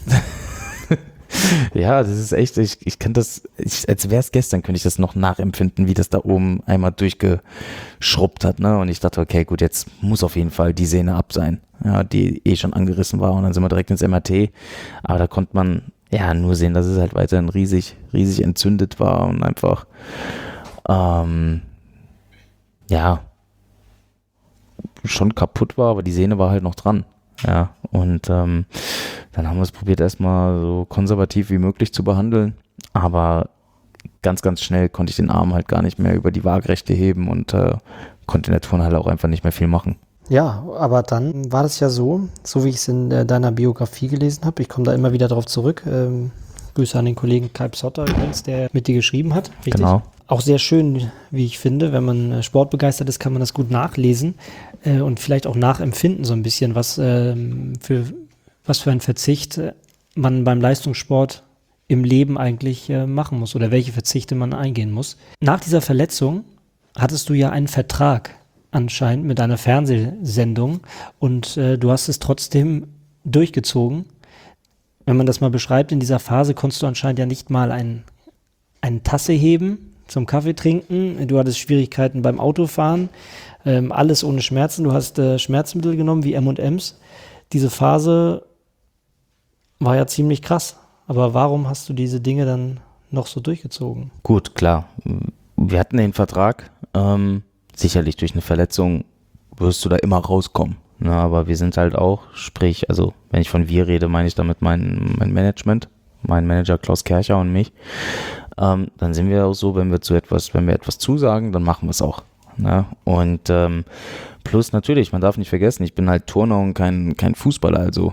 Ja, das ist echt, ich kann das, als wäre es gestern, könnte ich das noch nachempfinden, wie das da oben einmal durchgeschrubbt hat, ne? Und ich dachte, okay, gut, jetzt muss auf jeden Fall die Sehne ab sein, ja, die schon angerissen war. Und dann sind wir direkt ins MRT. Aber da konnte man ja nur sehen, dass es halt weiterhin riesig entzündet war und einfach, schon kaputt war, aber die Sehne war halt noch dran. Ja, und dann haben wir es probiert, erstmal so konservativ wie möglich zu behandeln, aber ganz, ganz schnell konnte ich den Arm halt gar nicht mehr über die Waagrechte heben und konnte in der Turnhalle auch einfach nicht mehr viel machen. Ja, aber dann war das ja so wie ich es in deiner Biografie gelesen habe. Ich komme da immer wieder drauf zurück. Grüße an den Kollegen Kai Psotter übrigens, der mit dir geschrieben hat. Richtig? Genau. Auch sehr schön, wie ich finde. Wenn man sportbegeistert ist, kann man das gut nachlesen und vielleicht auch nachempfinden so ein bisschen, was für ein Verzicht man beim Leistungssport im Leben eigentlich machen muss oder welche Verzichte man eingehen muss. Nach dieser Verletzung hattest du ja einen Vertrag anscheinend mit einer Fernsehsendung und du hast es trotzdem durchgezogen. Wenn man das mal beschreibt, in dieser Phase konntest du anscheinend ja nicht mal eine Tasse heben zum Kaffee trinken. Du hattest Schwierigkeiten beim Autofahren, alles ohne Schmerzen. Du hast Schmerzmittel genommen wie M&Ms. Diese Phase war ja ziemlich krass. Aber warum hast du diese Dinge dann noch so durchgezogen? Gut, klar. Wir hatten den Vertrag. Sicherlich durch eine Verletzung wirst du da immer rauskommen. Na, aber wir sind halt auch, sprich, also wenn ich von wir rede, meine ich damit mein Management, mein Manager Klaus Kercher und mich. Dann sind wir auch so, wenn wir etwas zusagen, dann machen wir es auch. Ne? Und plus natürlich, man darf nicht vergessen, ich bin halt Turner und kein Fußballer, also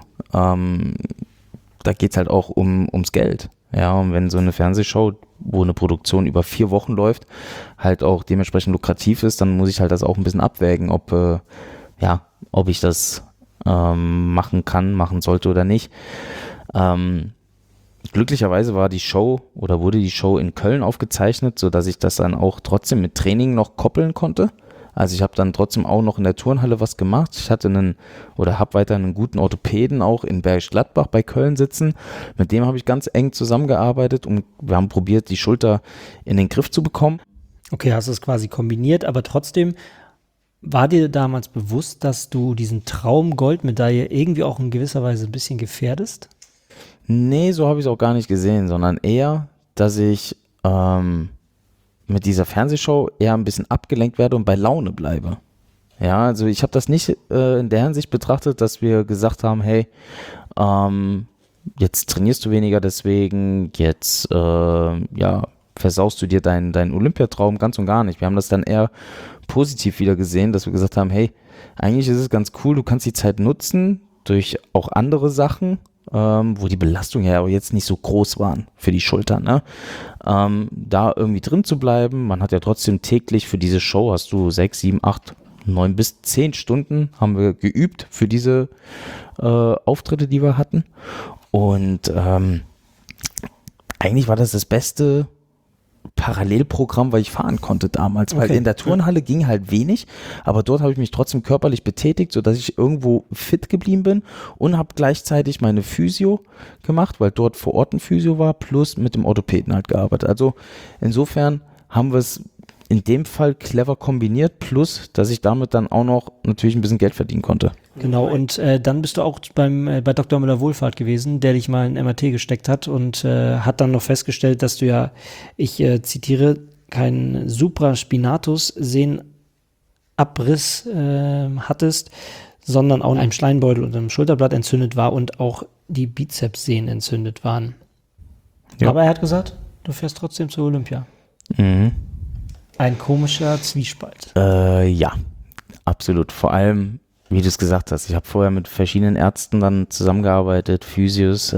da geht es halt auch ums Geld. Ja, und wenn so eine Fernsehshow, wo eine Produktion über 4 Wochen läuft, halt auch dementsprechend lukrativ ist, dann muss ich halt das auch ein bisschen abwägen, ob ich das machen sollte oder nicht. Glücklicherweise wurde die Show in Köln aufgezeichnet, sodass ich das dann auch trotzdem mit Training noch koppeln konnte. Also ich habe dann trotzdem auch noch in der Turnhalle was gemacht. Ich hatte habe weiter einen guten Orthopäden auch in Bergisch Gladbach bei Köln sitzen. Mit dem habe ich ganz eng zusammengearbeitet und wir haben probiert, die Schulter in den Griff zu bekommen. Okay, hast du es quasi kombiniert, aber trotzdem war dir damals bewusst, dass du diesen Traum Goldmedaille irgendwie auch in gewisser Weise ein bisschen gefährdest? Nee, so habe ich es auch gar nicht gesehen, sondern eher, dass ich mit dieser Fernsehshow eher ein bisschen abgelenkt werde und bei Laune bleibe. Ja, also ich habe das nicht in der Hinsicht betrachtet, dass wir gesagt haben, hey, jetzt trainierst du weniger deswegen, jetzt versaust du dir deinen Olympiatraum, ganz und gar nicht. Wir haben das dann eher positiv wieder gesehen, dass wir gesagt haben, hey, eigentlich ist es ganz cool, du kannst die Zeit nutzen durch auch andere Sachen, wo die Belastungen ja aber jetzt nicht so groß waren für die Schultern, ne? Da irgendwie drin zu bleiben. Man hat ja trotzdem täglich für diese Show, hast du 6, 7, 8, 9 bis 10 Stunden haben wir geübt für diese Auftritte, die wir hatten. Und eigentlich war das beste Parallelprogramm, weil ich fahren konnte damals, weil in der Turnhalle ging halt wenig, aber dort habe ich mich trotzdem körperlich betätigt, sodass ich irgendwo fit geblieben bin und habe gleichzeitig meine Physio gemacht, weil dort vor Ort ein Physio war, plus mit dem Orthopäden halt gearbeitet. Also insofern haben wir es in dem Fall clever kombiniert, plus, dass ich damit dann auch noch natürlich ein bisschen Geld verdienen konnte. Genau, und dann bist du auch bei Dr. Müller-Wohlfahrt gewesen, der dich mal in MRT gesteckt hat und hat dann noch festgestellt, dass du ja, ich zitiere, keinen Supraspinatus-Sehnenabriss hattest, sondern auch ein Schleimbeutel unter dem Schulterblatt entzündet war und auch die Bizepssehnen entzündet waren. Ja. Aber er hat gesagt, du fährst trotzdem zur Olympia. Mhm. Ein komischer Zwiespalt. Ja, absolut. Vor allem, wie du es gesagt hast, ich habe vorher mit verschiedenen Ärzten dann zusammengearbeitet, Physios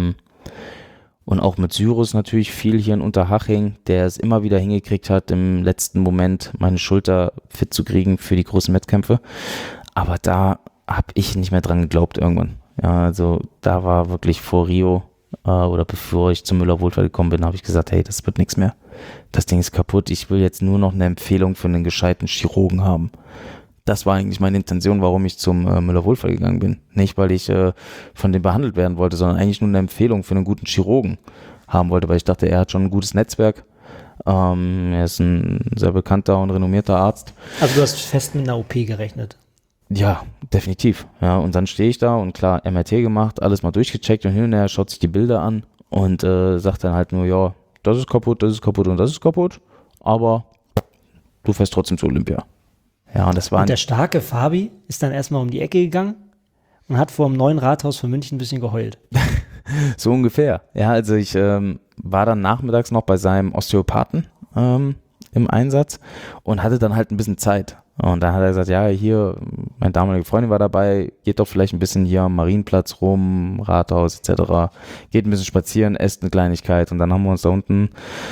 und auch mit Cyrus natürlich viel hier in Unterhaching, der es immer wieder hingekriegt hat, im letzten Moment meine Schulter fit zu kriegen für die großen Wettkämpfe. Aber da habe ich nicht mehr dran geglaubt irgendwann. Ja, also da war wirklich vor Rio oder bevor ich zum Müller-Wohlfahrt gekommen bin, habe ich gesagt, hey, das wird nichts mehr. Das Ding ist kaputt. Ich will jetzt nur noch eine Empfehlung für einen gescheiten Chirurgen haben. Das war eigentlich meine Intention, warum ich zum Müller-Wohlfahrt gegangen bin. Nicht, weil ich von dem behandelt werden wollte, sondern eigentlich nur eine Empfehlung für einen guten Chirurgen haben wollte, weil ich dachte, er hat schon ein gutes Netzwerk. Er ist ein sehr bekannter und renommierter Arzt. Also du hast fest mit einer OP gerechnet. Ja, definitiv. Ja, und dann stehe ich da und klar, MRT gemacht, alles mal durchgecheckt und hin und her schaut sich die Bilder an und sagt dann halt nur, ja, das ist kaputt und das ist kaputt, aber du fährst trotzdem zur Olympia. Ja, und das war... Und der starke Fabi ist dann erstmal um die Ecke gegangen und hat vor dem neuen Rathaus von München ein bisschen geheult. So ungefähr. Ja, also ich war dann nachmittags noch bei seinem Osteopathen im Einsatz und hatte dann halt ein bisschen Zeit. Und dann hat er gesagt, ja, hier, meine damalige Freundin war dabei, geht doch vielleicht ein bisschen hier am Marienplatz rum, Rathaus etc., geht ein bisschen spazieren, esst eine Kleinigkeit und dann haben wir uns da unten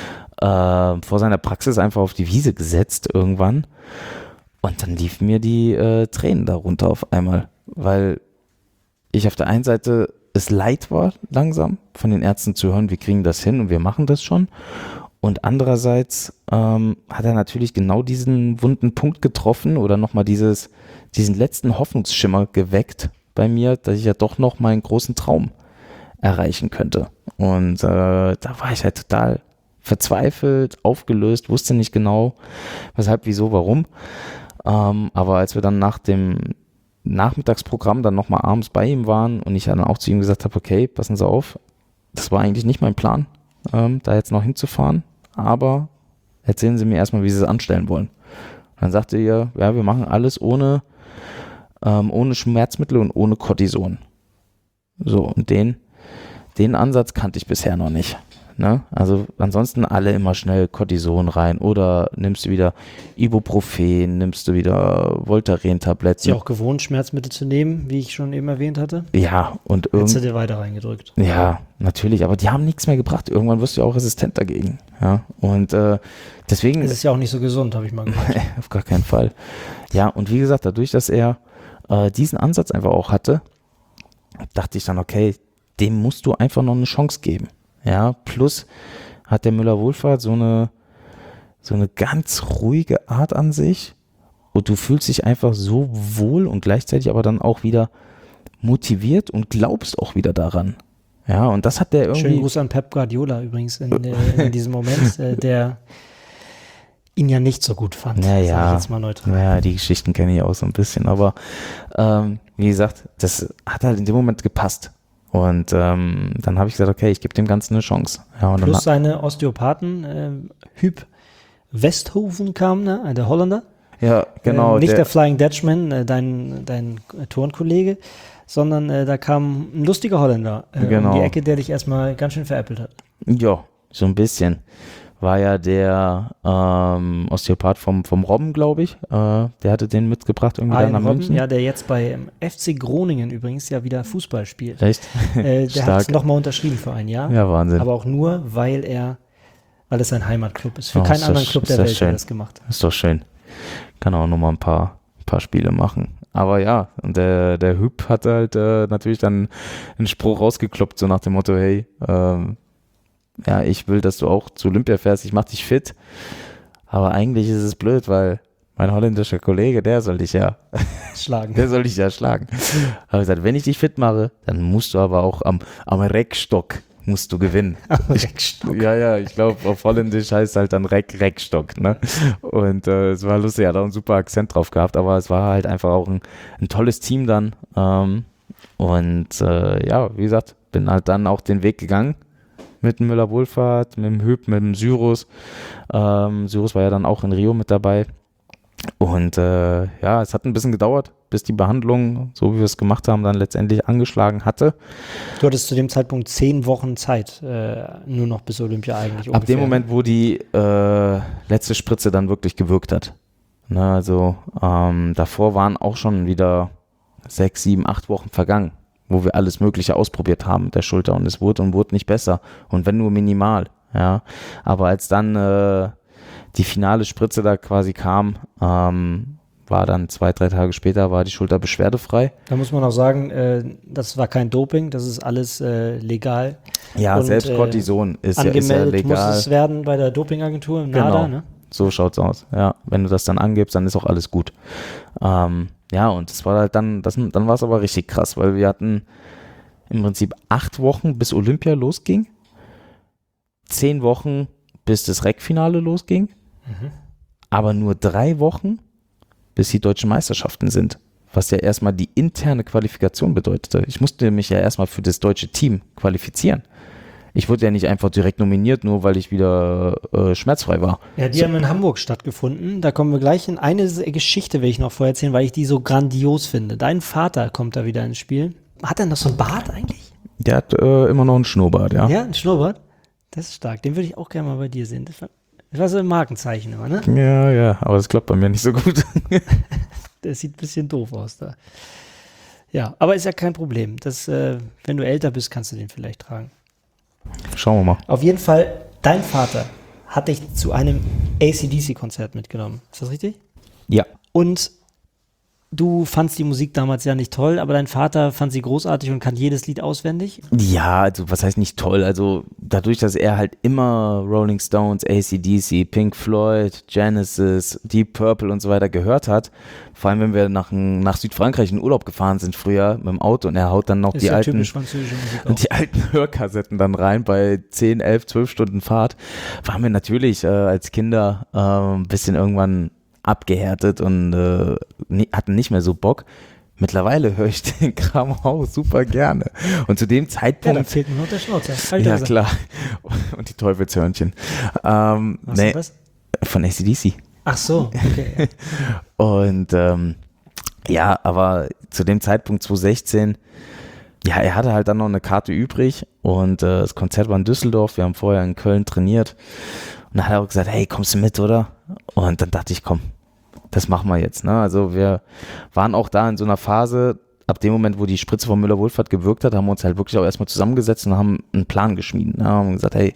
vor seiner Praxis einfach auf die Wiese gesetzt irgendwann und dann liefen mir die Tränen da runter auf einmal, weil ich auf der einen Seite es leid war langsam von den Ärzten zu hören, wir kriegen das hin und wir machen das schon. Und andererseits hat er natürlich genau diesen wunden Punkt getroffen oder nochmal diesen letzten Hoffnungsschimmer geweckt bei mir, dass ich ja doch noch meinen großen Traum erreichen könnte. Und da war ich halt total verzweifelt, aufgelöst, wusste nicht genau, weshalb, wieso, warum. Aber als wir dann nach dem Nachmittagsprogramm dann nochmal abends bei ihm waren und ich dann auch zu ihm gesagt habe, okay, passen Sie auf, das war eigentlich nicht mein Plan, da jetzt noch hinzufahren. Aber erzählen Sie mir erstmal, wie Sie es anstellen wollen. Und dann sagte er, ja, wir machen alles ohne Schmerzmittel und ohne Cortison. So, und den Ansatz kannte ich bisher noch nicht. Ne? Also ansonsten alle immer schnell Cortison rein oder nimmst du wieder Ibuprofen, nimmst du wieder Voltaren-Tabletten. Ist ja auch gewohnt, Schmerzmittel zu nehmen, wie ich schon eben erwähnt hatte. Ja, und Hättest du dir weiter reingedrückt. Ja, natürlich, aber die haben nichts mehr gebracht. Irgendwann wirst du ja auch resistent dagegen. Ja, und deswegen... Das ist ja auch nicht so gesund, habe ich mal gehört. Auf gar keinen Fall. Ja, und wie gesagt, dadurch, dass er diesen Ansatz einfach auch hatte, dachte ich dann, okay, dem musst du einfach noch eine Chance geben. Ja, plus hat der Müller-Wohlfahrt so eine ganz ruhige Art an sich und du fühlst dich einfach so wohl und gleichzeitig aber dann auch wieder motiviert und glaubst auch wieder daran. Ja, und das hat der irgendwie... Schönen Gruß an Pep Guardiola übrigens in diesem Moment, der ihn ja nicht so gut fand. Naja, sag ich jetzt mal neutral. Ja, die Geschichten kenne ich auch so ein bisschen, aber wie gesagt, das hat halt in dem Moment gepasst. Und dann habe ich gesagt, okay, ich gebe dem Ganzen eine Chance. Ja, und plus seine Osteopathen, Huub Westhoven kam, ne, der Holländer. Ja, genau. Nicht der Flying Dutchman, dein Turnkollege, sondern da kam ein lustiger Holländer um die Ecke, der dich erstmal ganz schön veräppelt hat. Ja, so ein bisschen. War ja der Osteopath vom Robben, glaube ich. Der hatte den mitgebracht irgendwie dann nach München. Ja, der jetzt bei FC Groningen übrigens ja wieder Fußball spielt. Echt? Der hat es nochmal unterschrieben für ein Jahr. Ja, Wahnsinn. Aber auch nur, weil es sein Heimatclub ist. Für keinen anderen Club der Welt hat das gemacht. Ist doch schön. Kann auch nochmal ein paar Spiele machen. Aber ja, und der Huub hat halt natürlich dann einen Spruch rausgekloppt, so nach dem Motto, hey, ja, ich will, dass du auch zu Olympia fährst, ich mach dich fit. Aber eigentlich ist es blöd, weil mein holländischer Kollege, der soll dich ja schlagen. Habe ich gesagt, wenn ich dich fit mache, dann musst du aber auch am Reckstock musst du gewinnen. Reckstock. Ja, ich glaube, auf Holländisch heißt es halt dann Reckstock. Ne? Und es war lustig, er hat auch einen super Akzent drauf gehabt, aber es war halt einfach auch ein tolles Team dann. Ja, wie gesagt, bin halt dann auch den Weg gegangen. mit dem Müller-Wohlfahrt, mit dem Hüb, mit dem Syrus. Syrus war ja dann auch in Rio mit dabei. Und es hat ein bisschen gedauert, bis die Behandlung, so wie wir es gemacht haben, dann letztendlich angeschlagen hatte. Du hattest zu dem Zeitpunkt 10 Wochen Zeit, nur noch bis Olympia eigentlich ungefähr. Ab dem Moment, wo die letzte Spritze dann wirklich gewirkt hat. Na, also davor waren auch schon wieder 6, 7, 8 Wochen vergangen, wo wir alles Mögliche ausprobiert haben mit der Schulter und es wurde nicht besser. Und wenn nur minimal, ja. Aber als dann die finale Spritze da quasi kam, war dann 2, 3 Tage später, war die Schulter beschwerdefrei. Da muss man auch sagen, das war kein Doping, das ist alles legal. Ja, und, selbst Cortison ist ja legal. Angemeldet muss es werden bei der Dopingagentur im NADA, ne? So schaut's aus. Ja, wenn du das dann angibst, dann ist auch alles gut. Ja, und das war halt dann war es aber richtig krass, weil wir hatten im Prinzip 8 Wochen, bis Olympia losging, 10 Wochen, bis das Rec-Finale losging, aber nur 3 Wochen, bis die deutschen Meisterschaften sind, was ja erstmal die interne Qualifikation bedeutete. Ich musste mich ja erstmal für das deutsche Team qualifizieren. Ich wurde ja nicht einfach direkt nominiert, nur weil ich wieder schmerzfrei war. Ja, die haben in Hamburg stattgefunden. Da kommen wir gleich in eine Geschichte, will ich noch vorher erzählen, weil ich die so grandios finde. Dein Vater kommt da wieder ins Spiel. Hat er noch so einen Bart eigentlich? Der hat immer noch einen Schnurrbart, ja. Ja, einen Schnurrbart? Das ist stark. Den würde ich auch gerne mal bei dir sehen. Das war so ein Markenzeichen immer, ne? Ja, aber das klappt bei mir nicht so gut. Der sieht ein bisschen doof aus da. Ja, aber ist ja kein Problem. Wenn du älter bist, kannst du den vielleicht tragen. Schauen wir mal. Auf jeden Fall, dein Vater hat dich zu einem AC/DC-Konzert mitgenommen. Ist das richtig? Ja. Und du fandst die Musik damals ja nicht toll, aber dein Vater fand sie großartig und kann jedes Lied auswendig? Ja, also was heißt nicht toll? Also dadurch, dass er halt immer Rolling Stones, AC/DC, Pink Floyd, Genesis, Deep Purple und so weiter gehört hat, vor allem wenn wir nach Südfrankreich in Urlaub gefahren sind früher mit dem Auto und er haut dann noch die alten Hörkassetten dann rein bei 10, 11, 12 Stunden Fahrt, waren wir natürlich als Kinder ein bisschen irgendwann abgehärtet und hatten nicht mehr so Bock. Mittlerweile höre ich den Kram auch super gerne. Und zu dem Zeitpunkt... Ja, da fehlt mir noch der Schnauzer. Ja, klar. Und die Teufelshörnchen. Was? Von AC/DC. Ach so, okay. Und aber zu dem Zeitpunkt 2016, ja, er hatte halt dann noch eine Karte übrig und das Konzert war in Düsseldorf. Wir haben vorher in Köln trainiert. Und dann hat er auch gesagt, hey, kommst du mit, oder? Und dann dachte ich, komm, das machen wir jetzt. Ne? Also wir waren auch da in so einer Phase, ab dem Moment, wo die Spritze von Müller-Wohlfahrt gewirkt hat, haben wir uns halt wirklich auch erstmal zusammengesetzt und haben einen Plan geschmiedet. Ne? Haben gesagt, hey,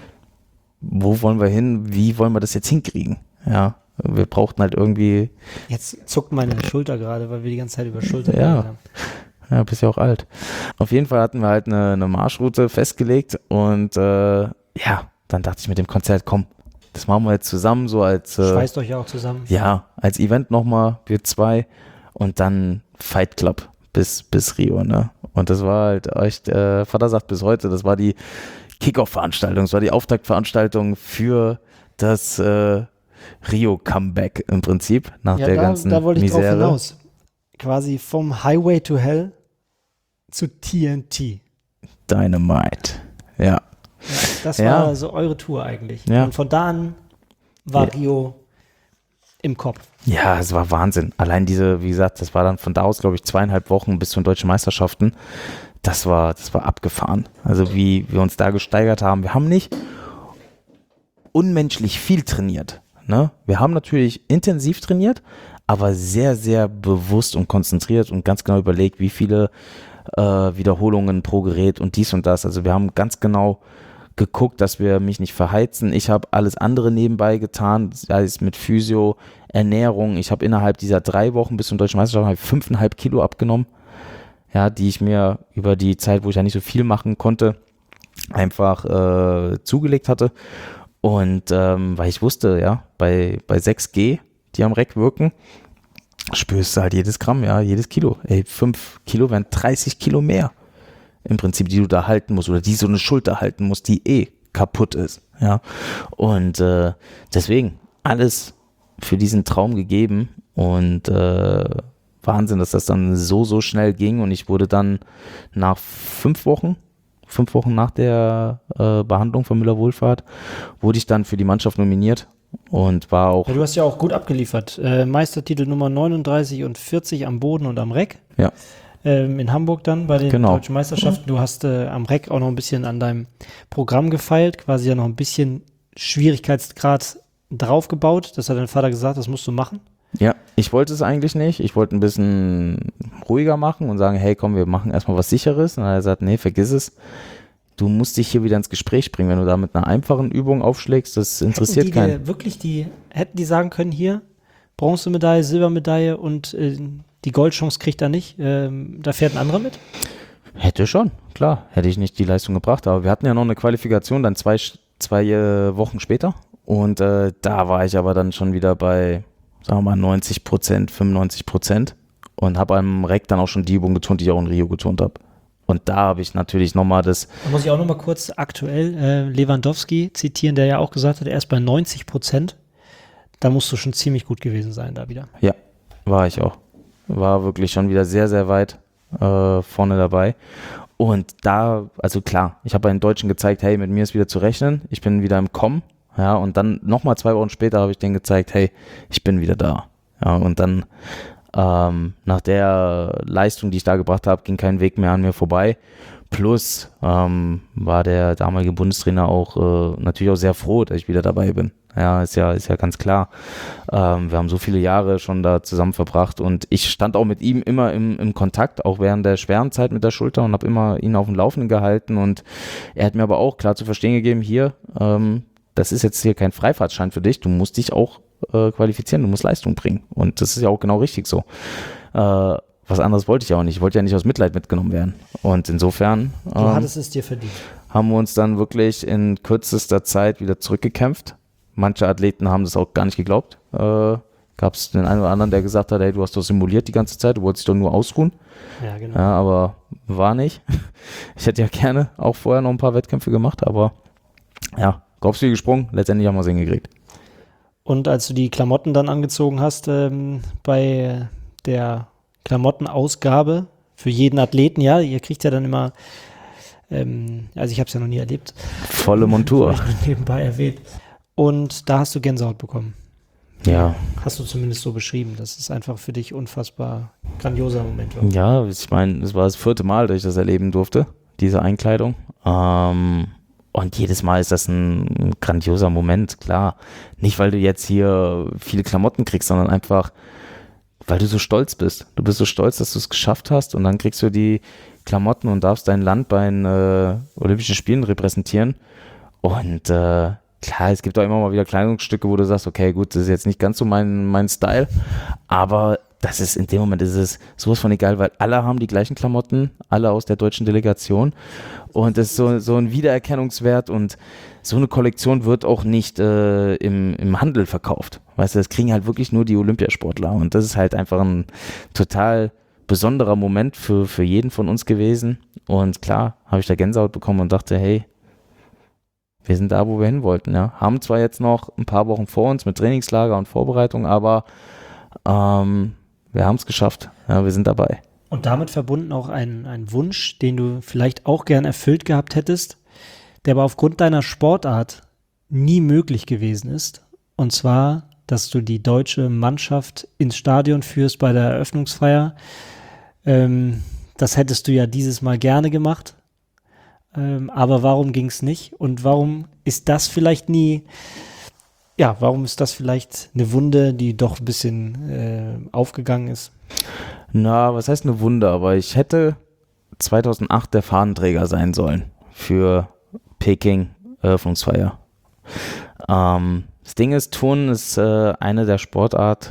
wo wollen wir hin? Wie wollen wir das jetzt hinkriegen? Ja, wir brauchten halt irgendwie... Jetzt zuckt meine Schulter gerade, weil wir die ganze Zeit über Schulter haben. Ja, bist ja auch alt. Auf jeden Fall hatten wir halt eine Marschroute festgelegt und dann dachte ich mit dem Konzert, komm, das machen wir jetzt zusammen, so als... Schweißt euch ja auch zusammen. Ja, als Event nochmal, wir 2 und dann Fight Club bis Rio, ne? Und das war halt echt, Vater sagt bis heute, das war die Kickoff-Veranstaltung, das war die Auftaktveranstaltung für das Rio-Comeback im Prinzip, nach der ganzen da wollte ich Misere. drauf hinaus. Quasi vom Highway to Hell zu TNT. Dynamite, ja. Das war so eure Tour eigentlich. Ja. Und von da an war Rio im Kopf. Ja, es war Wahnsinn. Allein wie gesagt, das war dann von da aus, glaube ich, 2,5 Wochen bis zu den deutschen Meisterschaften. Das war abgefahren. Also wie wir uns da gesteigert haben. Wir haben nicht unmenschlich viel trainiert. Ne? Wir haben natürlich intensiv trainiert, aber sehr, sehr bewusst und konzentriert und ganz genau überlegt, wie viele Wiederholungen pro Gerät und dies und das. Also wir haben ganz genau geguckt, dass wir mich nicht verheizen. Ich habe alles andere nebenbei getan, sei es mit Physio, Ernährung. Ich habe innerhalb dieser 3 Wochen bis zum Deutschen Meisterschaften 5,5 Kilo abgenommen, ja, die ich mir über die Zeit, wo ich ja nicht so viel machen konnte, einfach zugelegt hatte. Und weil ich wusste, ja, bei 6G, die am Reck wirken, spürst du halt jedes Gramm, ja, jedes Kilo. 5 Kilo wären 30 Kilo mehr. Im Prinzip, die du da halten musst oder die so eine Schulter halten musst, die kaputt ist, ja. Und deswegen alles für diesen Traum gegeben und Wahnsinn, dass das dann so schnell ging und ich wurde dann nach 5 5 Wochen nach der Behandlung von Müller-Wohlfahrt, wurde ich dann für die Mannschaft nominiert und war auch... Ja, du hast ja auch gut abgeliefert. Meistertitel Nummer 39 und 40 am Boden und am Reck. Ja. In Hamburg dann bei den Deutschen Meisterschaften. Du hast am Reck auch noch ein bisschen an deinem Programm gefeilt, quasi ja noch ein bisschen Schwierigkeitsgrad draufgebaut. Das hat dein Vater gesagt, das musst du machen. Ja, ich wollte es eigentlich nicht. Ich wollte ein bisschen ruhiger machen und sagen, hey, komm, wir machen erstmal was Sicheres. Und dann hat er gesagt, nee, vergiss es. Du musst dich hier wieder ins Gespräch bringen. Wenn du da mit einer einfachen Übung aufschlägst, das interessiert keinen. Hätten die sagen können, hier, Bronzemedaille, Silbermedaille und die Goldchance kriegt er nicht. Da fährt ein anderer mit? Hätte schon, klar. Hätte ich nicht die Leistung gebracht. Aber wir hatten ja noch eine Qualifikation, dann zwei Wochen später. Und da war ich aber dann schon wieder bei, sagen wir mal, 90%, 95% und habe am Reck dann auch schon die Übung getont, die ich auch in Rio getont habe. Und da habe ich natürlich nochmal das... Da muss ich auch nochmal kurz aktuell Lewandowski zitieren, der ja auch gesagt hat, er ist bei 90%. Da musst du schon ziemlich gut gewesen sein da wieder. Ja, war ich auch. War wirklich schon wieder sehr, sehr weit vorne dabei. Und da, also klar, ich habe bei den Deutschen gezeigt, hey, mit mir ist wieder zu rechnen. Ich bin wieder im Kommen. Ja, und dann nochmal 2 Wochen später habe ich denen gezeigt, hey, ich bin wieder da. Ja, und dann nach der Leistung, die ich da gebracht habe, ging kein Weg mehr an mir vorbei. Plus war der damalige Bundestrainer auch natürlich auch sehr froh, dass ich wieder dabei bin. Ja, ist ja ganz klar. Wir haben so viele Jahre schon da zusammen verbracht und ich stand auch mit ihm immer im Kontakt, auch während der schweren Zeit mit der Schulter und habe immer ihn auf dem Laufenden gehalten und er hat mir aber auch klar zu verstehen gegeben, hier, das ist jetzt hier kein Freifahrtschein für dich, du musst dich auch qualifizieren, du musst Leistung bringen und das ist ja auch genau richtig so. Was anderes wollte ich auch nicht, ich wollte ja nicht aus Mitleid mitgenommen werden und insofern du hattest es dir verdient. Haben wir uns dann wirklich in kürzester Zeit wieder zurückgekämpft. Manche Athleten haben das auch gar nicht geglaubt. Gab es den einen oder anderen, der gesagt hat, hey, du hast doch simuliert die ganze Zeit, du wolltest dich doch nur ausruhen. Ja, genau. Ja, aber war nicht. Ich hätte ja gerne auch vorher noch ein paar Wettkämpfe gemacht, aber ja, Kopf viel gesprungen, letztendlich haben wir es hingekriegt. Und als du die Klamotten dann angezogen hast, bei der Klamottenausgabe für jeden Athleten, ja, ihr kriegt ja dann immer, also ich habe es ja noch nie erlebt. Volle Montur. Nebenbei erwähnt. Und da hast du Gänsehaut bekommen. Ja. Hast du zumindest so beschrieben, dass es einfach für dich unfassbar grandioser Moment war. Ja, ich meine, es war das 4. Mal, dass ich das erleben durfte, diese Einkleidung. Und jedes Mal ist das ein grandioser Moment, klar. Nicht, weil du jetzt hier viele Klamotten kriegst, sondern einfach, weil du so stolz bist. Du bist so stolz, dass du es geschafft hast und dann kriegst du die Klamotten und darfst dein Land bei den Olympischen Spielen repräsentieren. Und klar, es gibt auch immer mal wieder Kleidungsstücke, wo du sagst, okay, gut, das ist jetzt nicht ganz so mein Style, aber das ist in dem Moment ist es sowas von egal, weil alle haben die gleichen Klamotten, alle aus der deutschen Delegation und das ist so ein Wiedererkennungswert und so eine Kollektion wird auch nicht im Handel verkauft. Weißt du, das kriegen halt wirklich nur die Olympiasportler und das ist halt einfach ein total besonderer Moment für jeden von uns gewesen und klar, habe ich da Gänsehaut bekommen und dachte, hey, wir sind da, wo wir hin wollten. Ja. Haben zwar jetzt noch ein paar Wochen vor uns mit Trainingslager und Vorbereitung, aber wir haben es geschafft. Ja, wir sind dabei. Und damit verbunden auch ein Wunsch, den du vielleicht auch gern erfüllt gehabt hättest, der aber aufgrund deiner Sportart nie möglich gewesen ist. Und zwar, dass du die deutsche Mannschaft ins Stadion führst bei der Eröffnungsfeier. Das hättest du ja dieses Mal gerne gemacht. Aber warum ging es nicht? Und warum ist das vielleicht warum ist das vielleicht eine Wunde, die doch ein bisschen aufgegangen ist? Na, was heißt eine Wunde? Aber ich hätte 2008 der Fahnenträger sein sollen für Peking Eröffnungsfeier. Das Ding ist, Turnen ist eine der Sportarten,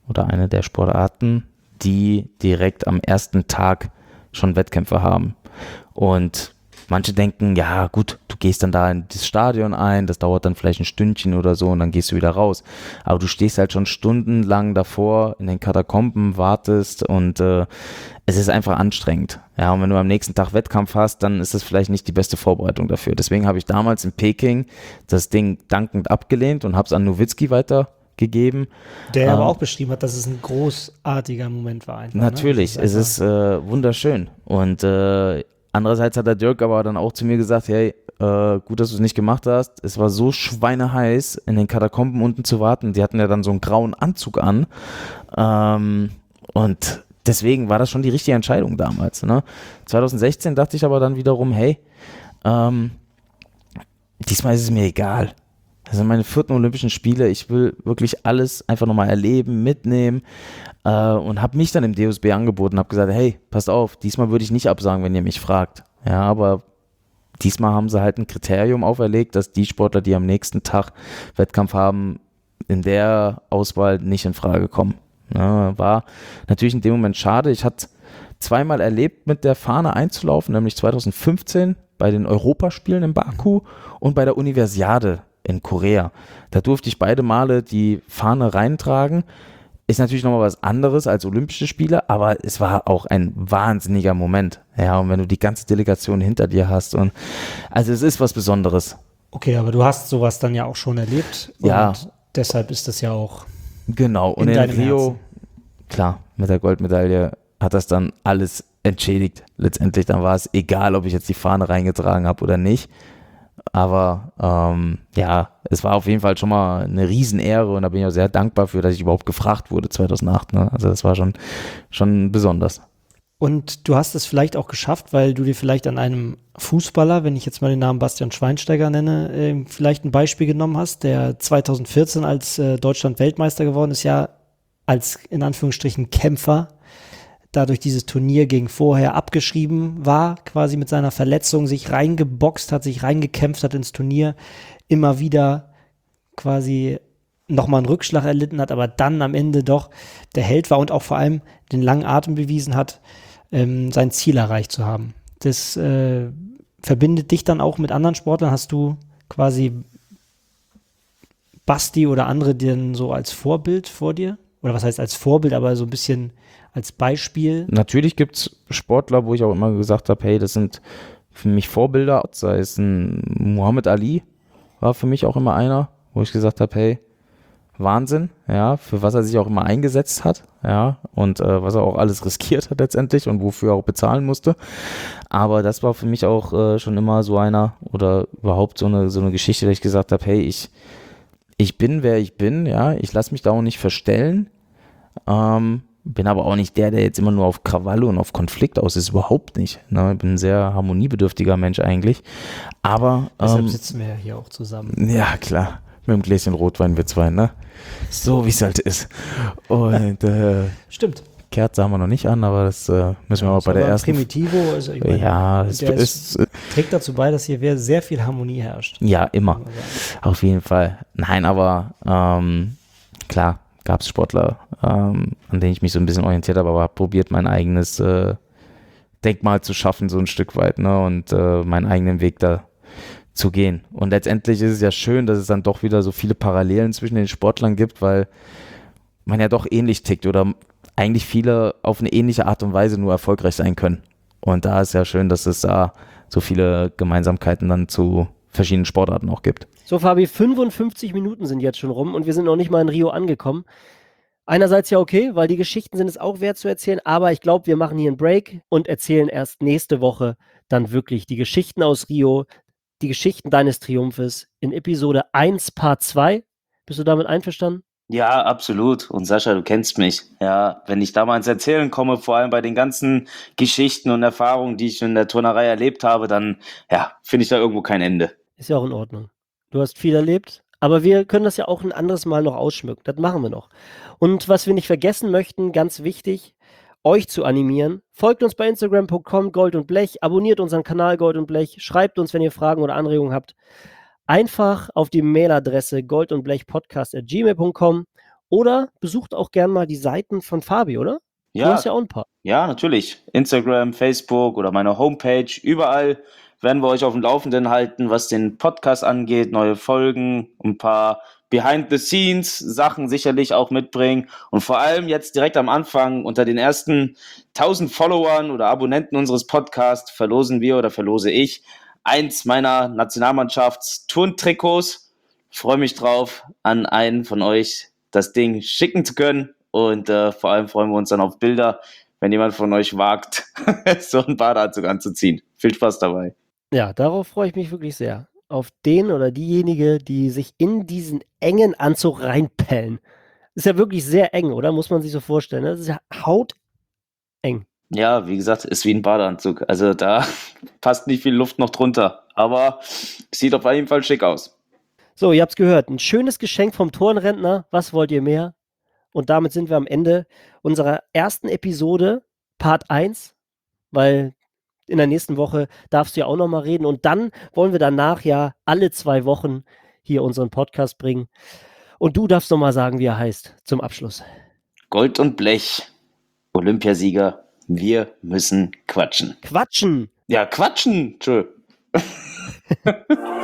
die direkt am ersten Tag schon Wettkämpfe haben. Und manche denken, ja gut, du gehst dann da in das Stadion ein, das dauert dann vielleicht ein Stündchen oder so und dann gehst du wieder raus. Aber du stehst halt schon stundenlang davor in den Katakomben, wartest und es ist einfach anstrengend. Ja, und wenn du am nächsten Tag Wettkampf hast, dann ist das vielleicht nicht die beste Vorbereitung dafür. Deswegen habe ich damals in Peking das Ding dankend abgelehnt und habe es an Nowitzki weitergegeben. Der aber auch beschrieben hat, dass es ein großartiger Moment war. Einfach, natürlich, ne? Es ist wunderschön und Andererseits hat der Dirk aber dann auch zu mir gesagt, hey, gut, dass du es nicht gemacht hast. Es war so schweineheiß, in den Katakomben unten zu warten. Die hatten ja dann so einen grauen Anzug an. Und deswegen war das schon die richtige Entscheidung damals. Ne? 2016 dachte ich aber dann wiederum, hey, diesmal ist es mir egal. Das sind meine 4. Olympischen Spiele. Ich will wirklich alles einfach nochmal erleben, mitnehmen und habe mich dann im DOSB angeboten und habe gesagt, hey, passt auf, diesmal würde ich nicht absagen, wenn ihr mich fragt. Ja, aber diesmal haben sie halt ein Kriterium auferlegt, dass die Sportler, die am nächsten Tag Wettkampf haben, in der Auswahl nicht in Frage kommen. Ja, war natürlich in dem Moment schade. Ich hatte zweimal erlebt, mit der Fahne einzulaufen, nämlich 2015 bei den Europaspielen in Baku und bei der Universiade in Korea. Da durfte ich beide Male die Fahne reintragen. Ist natürlich nochmal was anderes als Olympische Spiele, aber es war auch ein wahnsinniger Moment. Ja, und wenn du die ganze Delegation hinter dir hast und also es ist was Besonderes. Okay, aber du hast sowas dann ja auch schon erlebt. Ja. Und deshalb ist das ja auch Genau. Und in Rio, Herzen. Klar, mit der Goldmedaille hat das dann alles entschädigt. Letztendlich dann war es egal, ob ich jetzt die Fahne reingetragen habe oder nicht. Aber ja, es war auf jeden Fall schon mal eine Riesenehre und da bin ich auch sehr dankbar für, dass ich überhaupt gefragt wurde 2008. Ne? Also das war schon besonders. Und du hast es vielleicht auch geschafft, weil du dir vielleicht an einem Fußballer, wenn ich jetzt mal den Namen Bastian Schweinsteiger nenne, vielleicht ein Beispiel genommen hast, der 2014 als Deutschland Weltmeister geworden ist, ja als in Anführungsstrichen Kämpfer dadurch dieses Turnier gegen vorher abgeschrieben war, quasi mit seiner Verletzung sich reingeboxt hat, sich reingekämpft hat ins Turnier, immer wieder quasi nochmal einen Rückschlag erlitten hat, aber dann am Ende doch der Held war und auch vor allem den langen Atem bewiesen hat, sein Ziel erreicht zu haben. Das verbindet dich dann auch mit anderen Sportlern? Hast du quasi Basti oder andere denn so als Vorbild vor dir? Oder was heißt als Vorbild, aber so ein bisschen als Beispiel? Natürlich gibt es Sportler, wo ich auch immer gesagt habe, hey, das sind für mich Vorbilder, sei es ein Muhammad Ali, war für mich auch immer einer, wo ich gesagt habe, hey, Wahnsinn, ja, für was er sich auch immer eingesetzt hat, ja, und was er auch alles riskiert hat letztendlich und wofür er auch bezahlen musste. Aber das war für mich auch schon immer so einer oder überhaupt so eine Geschichte, dass ich gesagt habe, hey, ich bin, wer ich bin, ja, ich lasse mich da auch nicht verstellen, bin aber auch nicht der jetzt immer nur auf Krawalle und auf Konflikt aus ist, überhaupt nicht. Ne? Ich bin ein sehr harmoniebedürftiger Mensch eigentlich, aber deshalb sitzen wir ja hier auch zusammen. Ja, klar. Mit einem Gläschen Rotwein wir zwei, ne? So wie es halt ist. Und stimmt. Kerze haben wir noch nicht an, aber das müssen wir auch bei der ersten. Primitivo, also ich meine, ja, es trägt dazu bei, dass hier sehr viel Harmonie herrscht. Ja, immer. Auf jeden Fall. Nein, aber klar, gab es Sportler, an denen ich mich so ein bisschen orientiert habe, aber habe probiert, mein eigenes Denkmal zu schaffen, so ein Stück weit, ne? Und meinen eigenen Weg da zu gehen. Und letztendlich ist es ja schön, dass es dann doch wieder so viele Parallelen zwischen den Sportlern gibt, weil man ja doch ähnlich tickt oder eigentlich viele auf eine ähnliche Art und Weise nur erfolgreich sein können. Und da ist ja schön, dass es da so viele Gemeinsamkeiten dann zu verschiedenen Sportarten auch gibt. So, Fabi, 55 Minuten sind jetzt schon rum und wir sind noch nicht mal in Rio angekommen. Einerseits ja okay, weil die Geschichten sind es auch wert zu erzählen, aber ich glaube, wir machen hier einen Break und erzählen erst nächste Woche dann wirklich die Geschichten aus Rio, die Geschichten deines Triumphes in Episode 1 Part 2. Bist du damit einverstanden? Ja, absolut. Und Sascha, du kennst mich. Ja, wenn ich da mal ins Erzählen komme, vor allem bei den ganzen Geschichten und Erfahrungen, die ich in der Turnerei erlebt habe, dann, ja, finde ich da irgendwo kein Ende. Ist ja auch in Ordnung. Du hast viel erlebt, aber wir können das ja auch ein anderes Mal noch ausschmücken. Das machen wir noch. Und was wir nicht vergessen möchten, ganz wichtig, euch zu animieren. Folgt uns bei Instagram.com Gold und Blech, abonniert unseren Kanal Gold und Blech, schreibt uns, wenn ihr Fragen oder Anregungen habt. Einfach auf die Mailadresse goldundblechpodcast@gmail.com oder besucht auch gern mal die Seiten von Fabi, oder? Ja, Du hast ja auch ein paar. Ja, natürlich. Instagram, Facebook oder meine Homepage, überall werden wir euch auf dem Laufenden halten, was den Podcast angeht, neue Folgen, ein paar Behind-the-Scenes-Sachen sicherlich auch mitbringen und vor allem jetzt direkt am Anfang unter den ersten 1000 Followern oder Abonnenten unseres Podcasts verlose ich eins meiner Nationalmannschafts-Turntrikots. Freue mich drauf, an einen von euch das Ding schicken zu können und vor allem freuen wir uns dann auf Bilder, wenn jemand von euch wagt, so einen Badeanzug anzuziehen. Viel Spaß dabei. Ja, darauf freue ich mich wirklich sehr. Auf den oder diejenige, die sich in diesen engen Anzug reinpellen. Ist ja wirklich sehr eng, oder? Muss man sich so vorstellen. Ne? Das ist ja hauteng. Ja, wie gesagt, ist wie ein Badeanzug. Also da passt nicht viel Luft noch drunter. Aber sieht auf jeden Fall schick aus. So, ihr habt's gehört. Ein schönes Geschenk vom Turnrentner. Was wollt ihr mehr? Und damit sind wir am Ende unserer ersten Episode, Part 1, weil in der nächsten Woche darfst du ja auch nochmal reden. Und dann wollen wir danach ja alle 2 Wochen hier unseren Podcast bringen. Und du darfst nochmal sagen, wie er heißt, zum Abschluss. Gold und Blech, Olympiasieger, wir müssen quatschen. Quatschen! Ja, quatschen! Tschö.